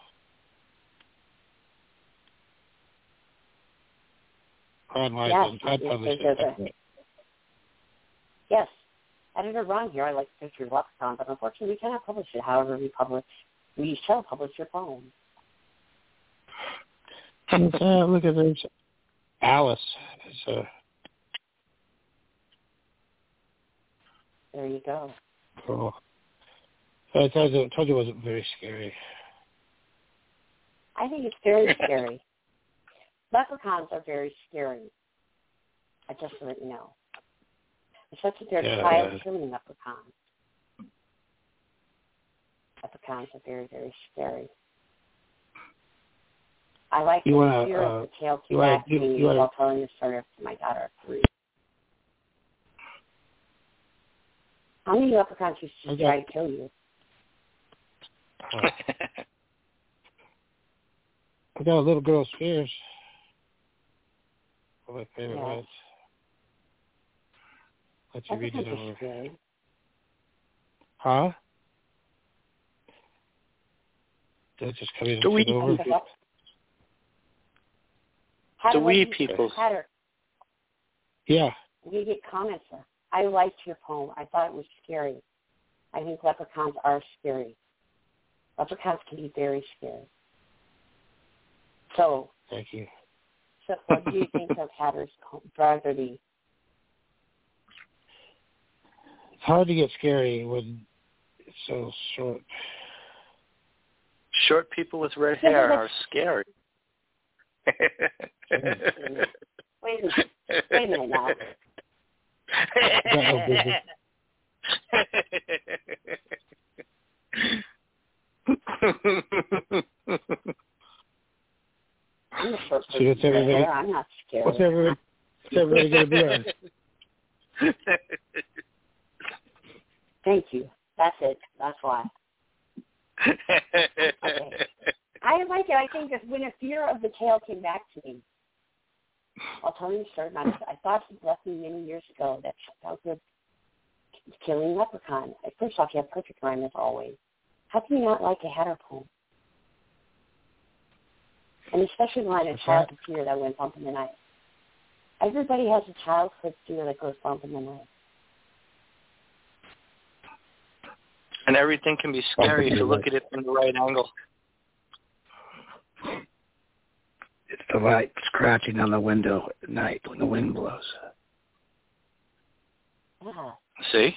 Yes. Editor Ron here. I like the picture of leprechaun, but unfortunately we cannot publish it. However, we shall publish your poem. Look at this. Alice. There you go. Cool. I told you it wasn't very scary. I think it's very scary. Leprechauns are very scary. I just let you know. Except that they're child-killing leprechauns. Leprechauns are very, very scary. I like the fear of the tail keep asking me while telling the story to my daughter at 3. How many leprechauns used to try to kill you? I got a little girl's fears. One of my favorite words. Let you read it over. Scary. Huh? Did it just come in and sit over? The wee people. Yeah. We get comments. I liked your poem. I thought it was scary. I think leprechauns are scary. Leprechauns can be very scary. So, thank you. So, what do you think of Hatter's brotherly? It's hard to get scary when it's so short. Short people with red hair are scary. Wait a minute now. I'm a short person. I'm not scared. What's everybody going to be on? Thank you. That's it. That's why. Okay. I like it. I think that when a fear of the tail came back to me, I'll tell you a story. I thought he left me many years ago. That was a killing leprechaun. First off, you have perfect rhyme as always. How can you not like a Hatter poem? And especially when a childhood fear that went bump in the night. Everybody has a childhood fear that goes bump in the night. And everything can be scary if you look at it from the right angle. It's the light scratching on the window at night when the wind blows. Yeah. See?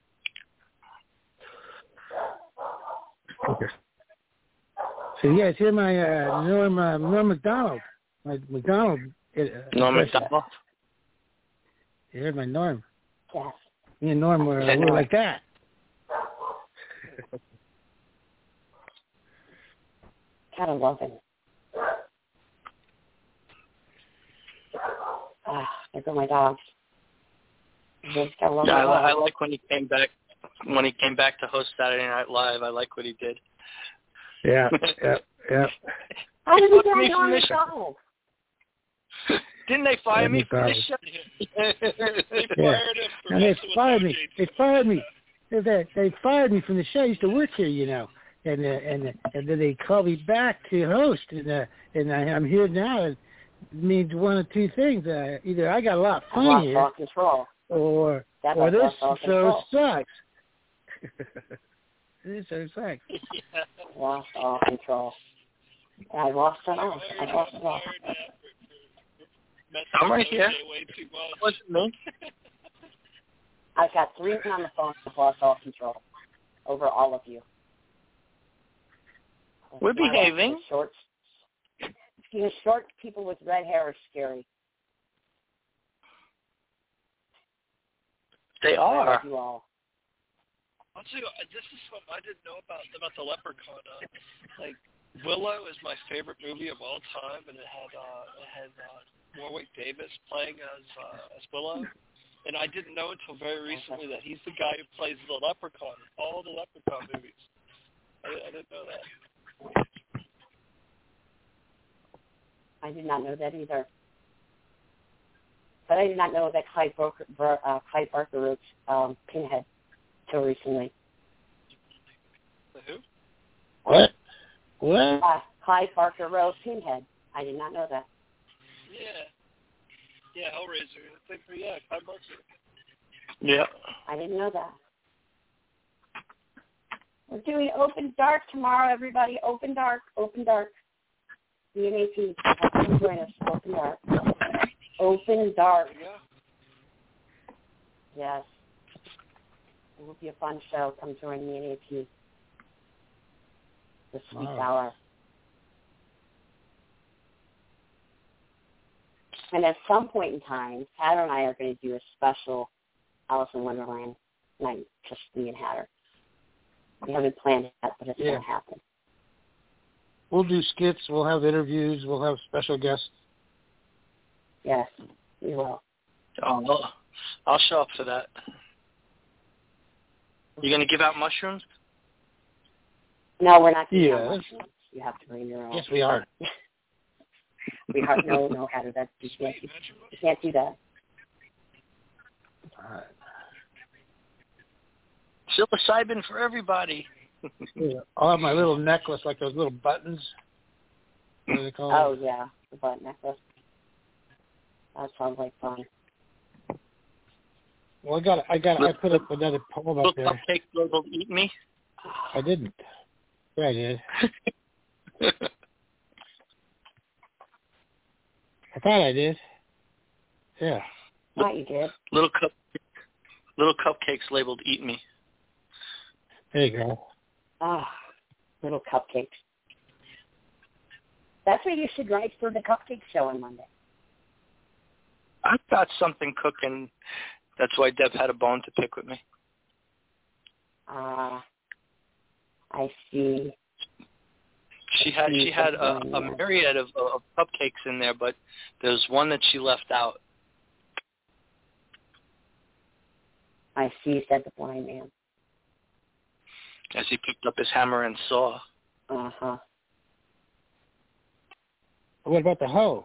Okay. So you guys hear my Norm Macdonald? My Macdonald. Norm Macdonald? You heard my Norm? Yes. Me and Norm were like that. Gotta love him. There go my dogs. I like when he came back. When he came back to host Saturday Night Live, I like what he did. Yeah. How did he get on the show? Didn't they fire me for this show? And they fired me. They fired me from the show. I used to work here, you know. And then they called me back to host, and I'm here now. It means one of two things: either I got a lot of fun here, or this show sucks. This show sucks. Lost all control. I lost it all. I'm right here. What's it mean? I've got 3 men on the phone who've lost all control over all of you. We're behaving. Short people with red hair are scary. They are. I love you all. I'll tell you, this is something I didn't know about the Leprechaun. Like Willow is my favorite movie of all time, and it had Warwick Davis playing as Willow. And I didn't know until very recently that he's the guy who plays the Leprechaun in all the Leprechaun movies. I didn't know that. I did not know that either. But I did not know that Clive Barker wrote Pinhead till recently. The who? What? Clive Barker wrote Pinhead. I did not know that. Yeah, Hellraiser. Clive Barker. Yeah. I didn't know that. We're doing Open Dark tomorrow, everybody. Open Dark. BNAP. come join us. Open Dark. Open Dark. Yes. It will be a fun show. Come join me and AP this week hour. And at some point in time, Hatter and I are going to do a special Alice in Wonderland night, just me and Hatter. We haven't planned that, but it's going to happen. We'll do skits. We'll have interviews. We'll have special guests. Yes, we will. I'll show up for that. You going to give out mushrooms? No, we're not giving out mushrooms. You have to bring your own. Yes, we are. We have no, Hatter. You can't do that. All right. Psilocybin for everybody. I'll have my little necklace, like those little buttons. What do they call it? Oh, yeah, the button necklace. That sounds like fun. Well, I put up another poem up there. Cupcake labeled "Eat Me." I didn't. Yeah, I did. I thought I did. Yeah. I thought you did. Little cupcakes labeled "Eat Me." There you go. Little cupcakes. That's what you should write for the cupcake show on Monday. I've got something cooking. That's why Deb had a bone to pick with me. I see. She had a myriad of cupcakes in there, but there's one that she left out. I see, said the blind man. As he picked up his hammer and saw. Uh-huh. What about the hoe?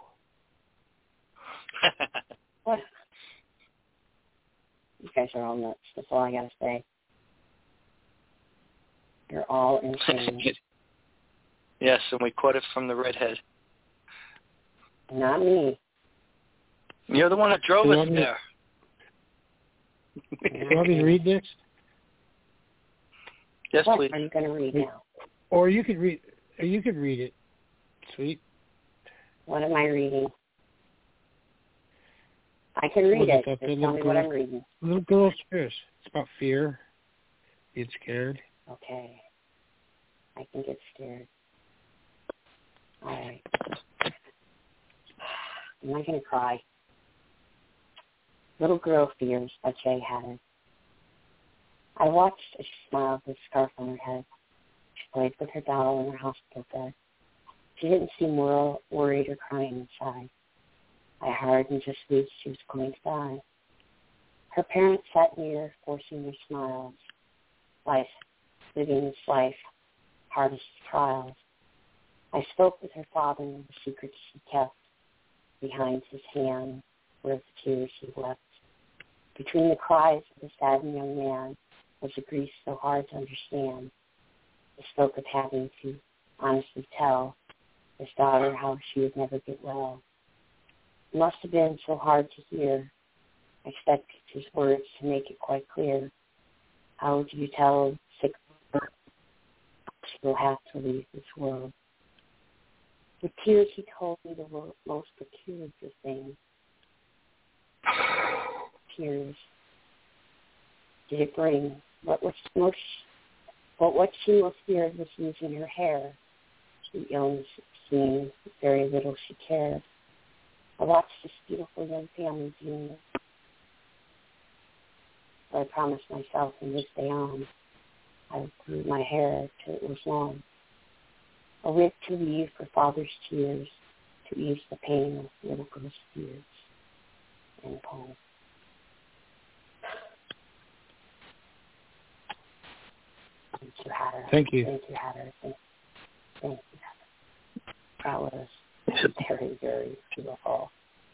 What? You guys are all nuts. That's all I got to say. You're all insane. Yes, and we caught it from the redhead. Not me. You're the one that drove us there. You want me to read this? Yes, what please. are you going to read now? Or you could read it. Sweet. What am I reading? I can read it. Just tell me what I'm reading. Little Girl Scares. It's about fear. Get scared. Okay. I can get scared. All right. Am I going to cry? Little Girl Fears by Jay Hatter. I watched as she smiled with a scarf on her head. She played with her doll in her hospital bed. She didn't seem worried or crying inside. I heard and just knew she was going to die. Her parents sat near, forcing their smiles. Life, living this life, hardest trials. I spoke with her father and the secrets he kept behind his hand were the tears he wept. Between the cries of the saddened young man was a grief so hard to understand. I spoke of having to honestly tell his daughter how she would never get well. It must have been so hard to hear. I expected his words to make it quite clear. How would you tell a sick person she will have to leave this world? With tears he told me the most peculiar thing. Tears. Did it bring? What she most feared was losing her hair. The illness seemed very little she cared. I watched this beautiful young family union. So I promised myself from this day on, I would glue my hair till it was long. A wig to weave for father's tears, to ease the pain of little girl's fears. End poem. Thank you, Hatter. Thank you. Thank you, Hatter. Thank you, Hatter. That was very, very beautiful.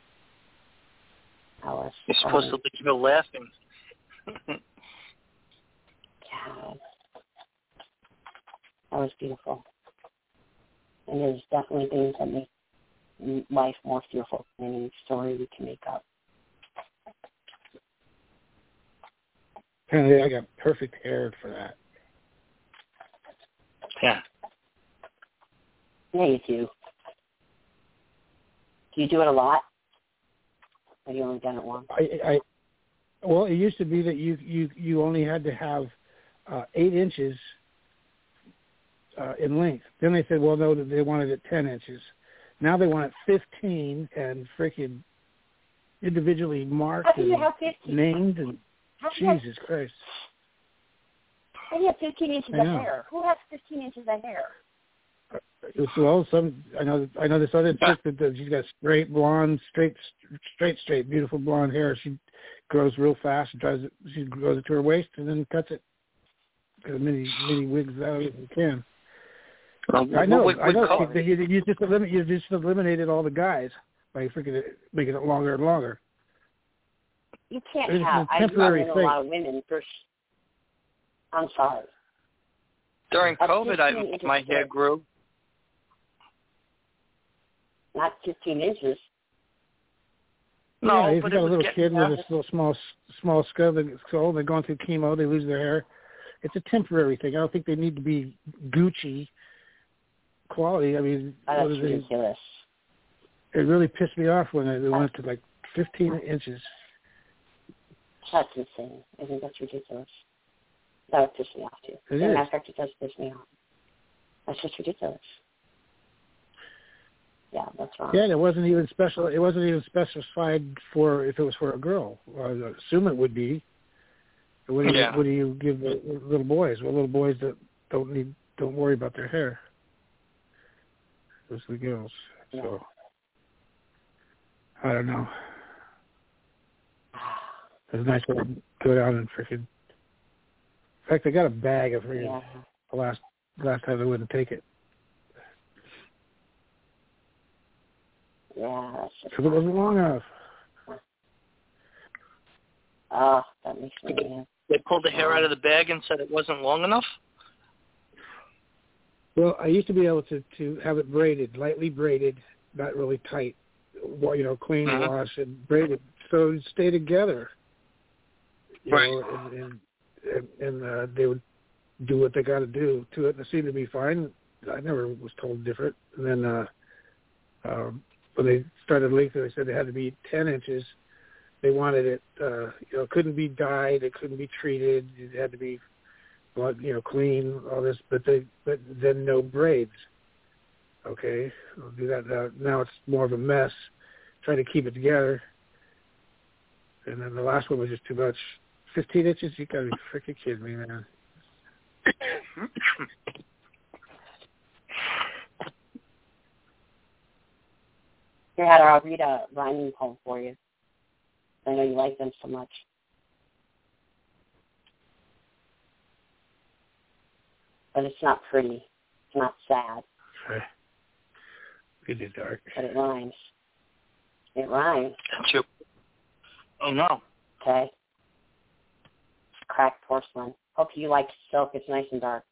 You're supposed to leave her laughing. Yeah. That was beautiful. And there's definitely things that make life more fearful than any story we can make up. Apparently I got perfect hair for that. Yeah. Yeah, you do. Do you do it a lot? Or have you only done it once? Well, it used to be that you only had to have 8 inches in length. Then they said, well, no, they wanted it 10 inches. Now they want it 15 and freaking individually marked and named. And Jesus Christ. How do you have 15 inches of hair? Who has 15 inches of hair? Well, I know this other chick that she's got straight blonde, straight, beautiful blonde hair. She grows real fast. She grows it to her waist and then cuts it. As many wigs out of it as you can. I know. You just eliminated all the guys by freaking making it longer and longer. You can't have. I've known a lot of women. I'm sorry. During COVID, my hair grew. Not 15 inches. No, yeah, if but you got a little kid with a little small skull, they're going through chemo, they lose their hair. It's a temporary thing. I don't think they need to be Gucci quality. I mean, that's ridiculous. It really pissed me off when they went to like 15 inches. That's insane. I think that's ridiculous. That would piss me off too. As a matter of fact, it does piss me off. That's just ridiculous. Yeah, that's wrong. Yeah, and it wasn't even special. It wasn't even specified for if it was for a girl. I assume it would be. What do you give the little boys? Well, little boys that don't worry about their hair. Those are the girls. Yeah. So I don't know. It was nice to go down and freaking. In fact, I got a bag of freaking the last time they wouldn't take it. Yeah, that's just because it wasn't long enough. Oh, that makes me mad. They pulled the hair out of the bag and said it wasn't long enough? Well, I used to be able to have it braided, lightly braided, not really tight, clean, wash, and braided, so it would stay together. You know, and they would do what they got to do to it, and it seemed to be fine. I never was told different. And then when they started lengthening, they said it had to be 10 inches. They wanted it, it couldn't be dyed, it couldn't be treated, it had to be, clean, all this, but then no braids. Okay, I'll do that now. It's more of a mess, trying to keep it together. And then the last one was just too much. 15 inches? You gotta be freaking kidding me, man. Here, Heather, I'll read a rhyming poem for you. I know you like them so much. But it's not pretty. It's not sad. Okay. It is dark. But it rhymes. It rhymes. That's you. Oh, no. Okay. It's cracked porcelain. Hope you like silk. It's nice and dark.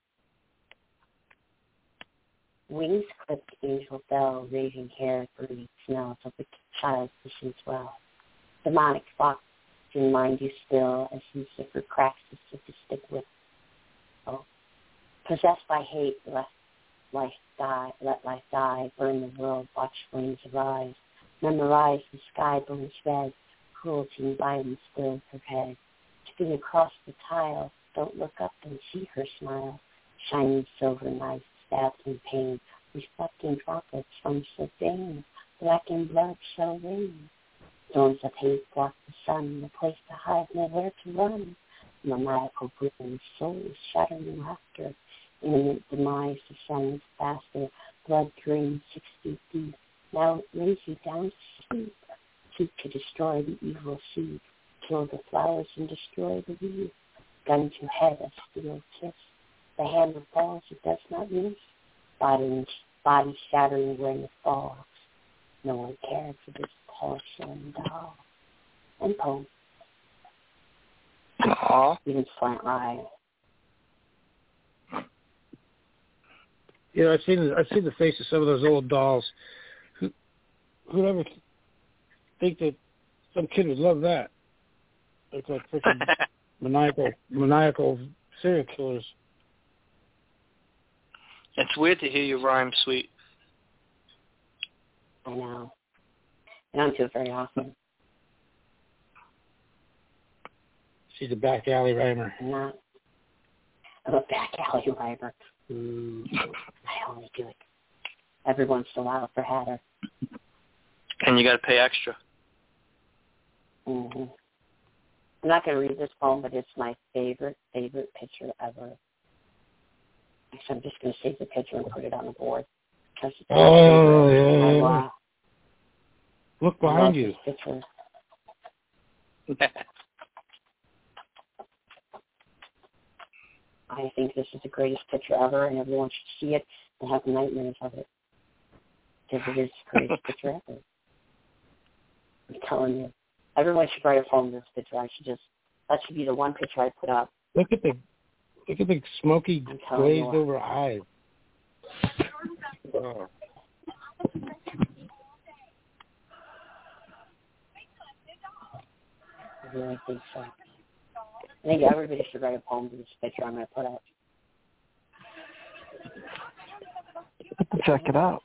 Wings clipped angel bell, raising hair, breathe smells of a child wishing well. Demonic fox in mind you still, as Lucifer cracks the stick with. Oh. Possessed by hate, let life die, burn the world, watch flames arise. Memorize the sky burns red, cruelty and violence fills her head. Spin across the tile, don't look up and see her smile. Shining silver knife stabs in pain, reflecting droplets from so vain. Black in blood shall rain. Storms of hate block the sun, no place to hide, nowhere to run. Maniacal breathing souls shattering laughter. Imminent demise descends faster. Blood drains 6 feet deep. Now it lays you down to sleep. Seek to destroy the evil seed. Kill the flowers and destroy the weed. Gun to head, a steel kiss. The hammer falls, it does not miss. Body shattering when it falls. No one cared for this porcelain doll. And poem. Aww. Even slant rhyme. I've seen the face of some of those old dolls. Who'd ever think that some kid would love that? It's like freaking maniacal serial killers. It's weird to hear you rhyme, sweet. I know. I don't do it very often. She's a back alley rhymer. I'm a back alley rhymer. I only do it every once in a while for Hatter. And you got to pay extra. Mm-hmm. I'm not going to read this poem, but it's my favorite picture ever. Actually, I'm just going to save the picture and put it on the board. Oh, yeah. Look behind you. Picture. I think this is the greatest picture ever, and everyone should see it and have nightmares of it. Because it is the greatest picture ever. I'm telling you. Everyone should write a poem to this picture. That should be the one picture I put up. Look at the smoky glazed over eyes. Oh. I really think so. I think everybody should write a poem to this picture I'm going to put up. Check it out.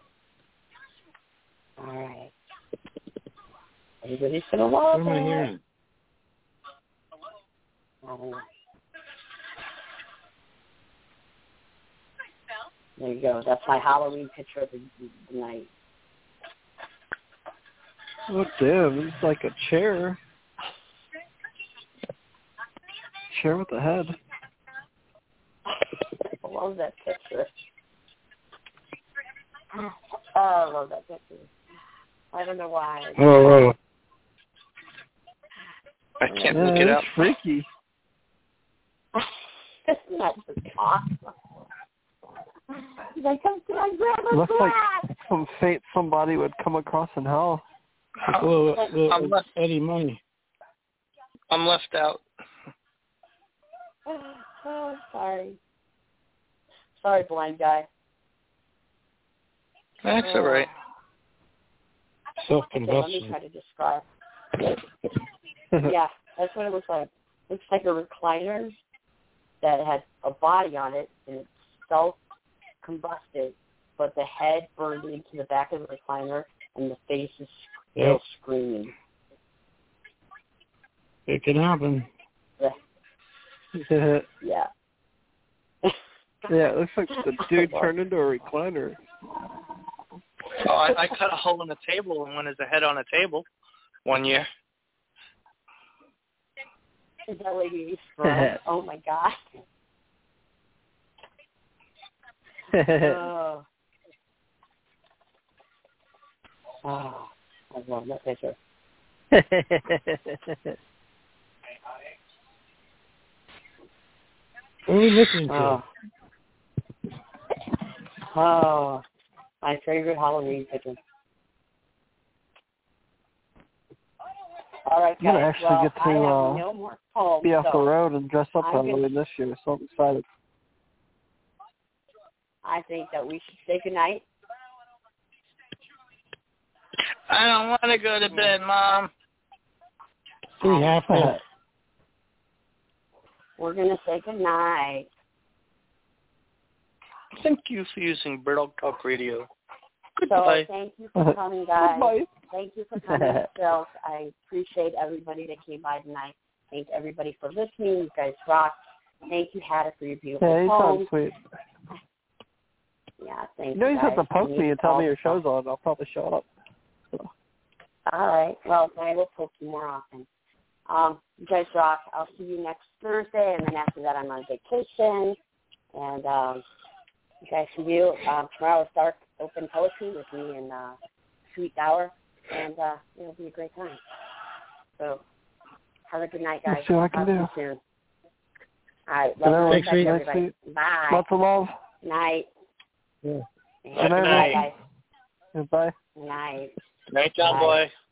All right. Everybody's going to love it. What am I hearing? I don't know. There you go. That's my Halloween picture of the night. Oh, damn. It's like a chair. Chair with a head. I love that picture. Oh, I love that picture. I don't know why. Oh. I can't look it up. It's freaky. It's not just awesome. Like, come to my grandma's Looks glass. like some fate somebody would come across in hell. I'm left, Eddie Money. I'm left out. Oh, sorry. Sorry, blind guy. That's all right. Self-combustion. Okay, let me try to describe. Yeah, that's what it looks like. Looks like a recliner that had a body on it, and it's self-combusted, but the head burned into the back of the recliner, and the face is screaming. It can happen. Yeah. Yeah, it looks like the dude turned into a recliner. Oh, I cut a hole in the table and went as a head on a table one year. Is that lady from? Oh, my God. I love that picture. What are we listening to? Oh, my favorite Halloween picture. All right, guys. I'm going to actually get to no more poems, be off the road and dress up Halloween this year, so I'm excited. I think that we should say goodnight. I don't want to go to bed, Mom. We have to. We're going to say goodnight. Thank you for using Bird Talk Radio. Goodbye. So thank you for coming, guys. Goodbye. Thank you for coming, Silk. I appreciate everybody that came by tonight. Thank everybody for listening. You guys rock. Thank you, Hatter, for your beautiful you poems. sound sweet. Yeah, thank You know, you guys. have to post me and tell me your show's on. I'll probably show up. So. All right. Well, I will post you more often. You guys rock. I'll see you next Thursday, and then after that I'm on vacation. And you guys can do tomorrow is Dark Open Poetry with me and Sweet Hour, and it'll be a great time. So have a good night, guys. Let's see what I can do. See you soon. All right. Love Thanks, you, everybody. Bye. Lots of love. Night. Yeah. Good night, guys. Goodbye. Night. Night, John Boy.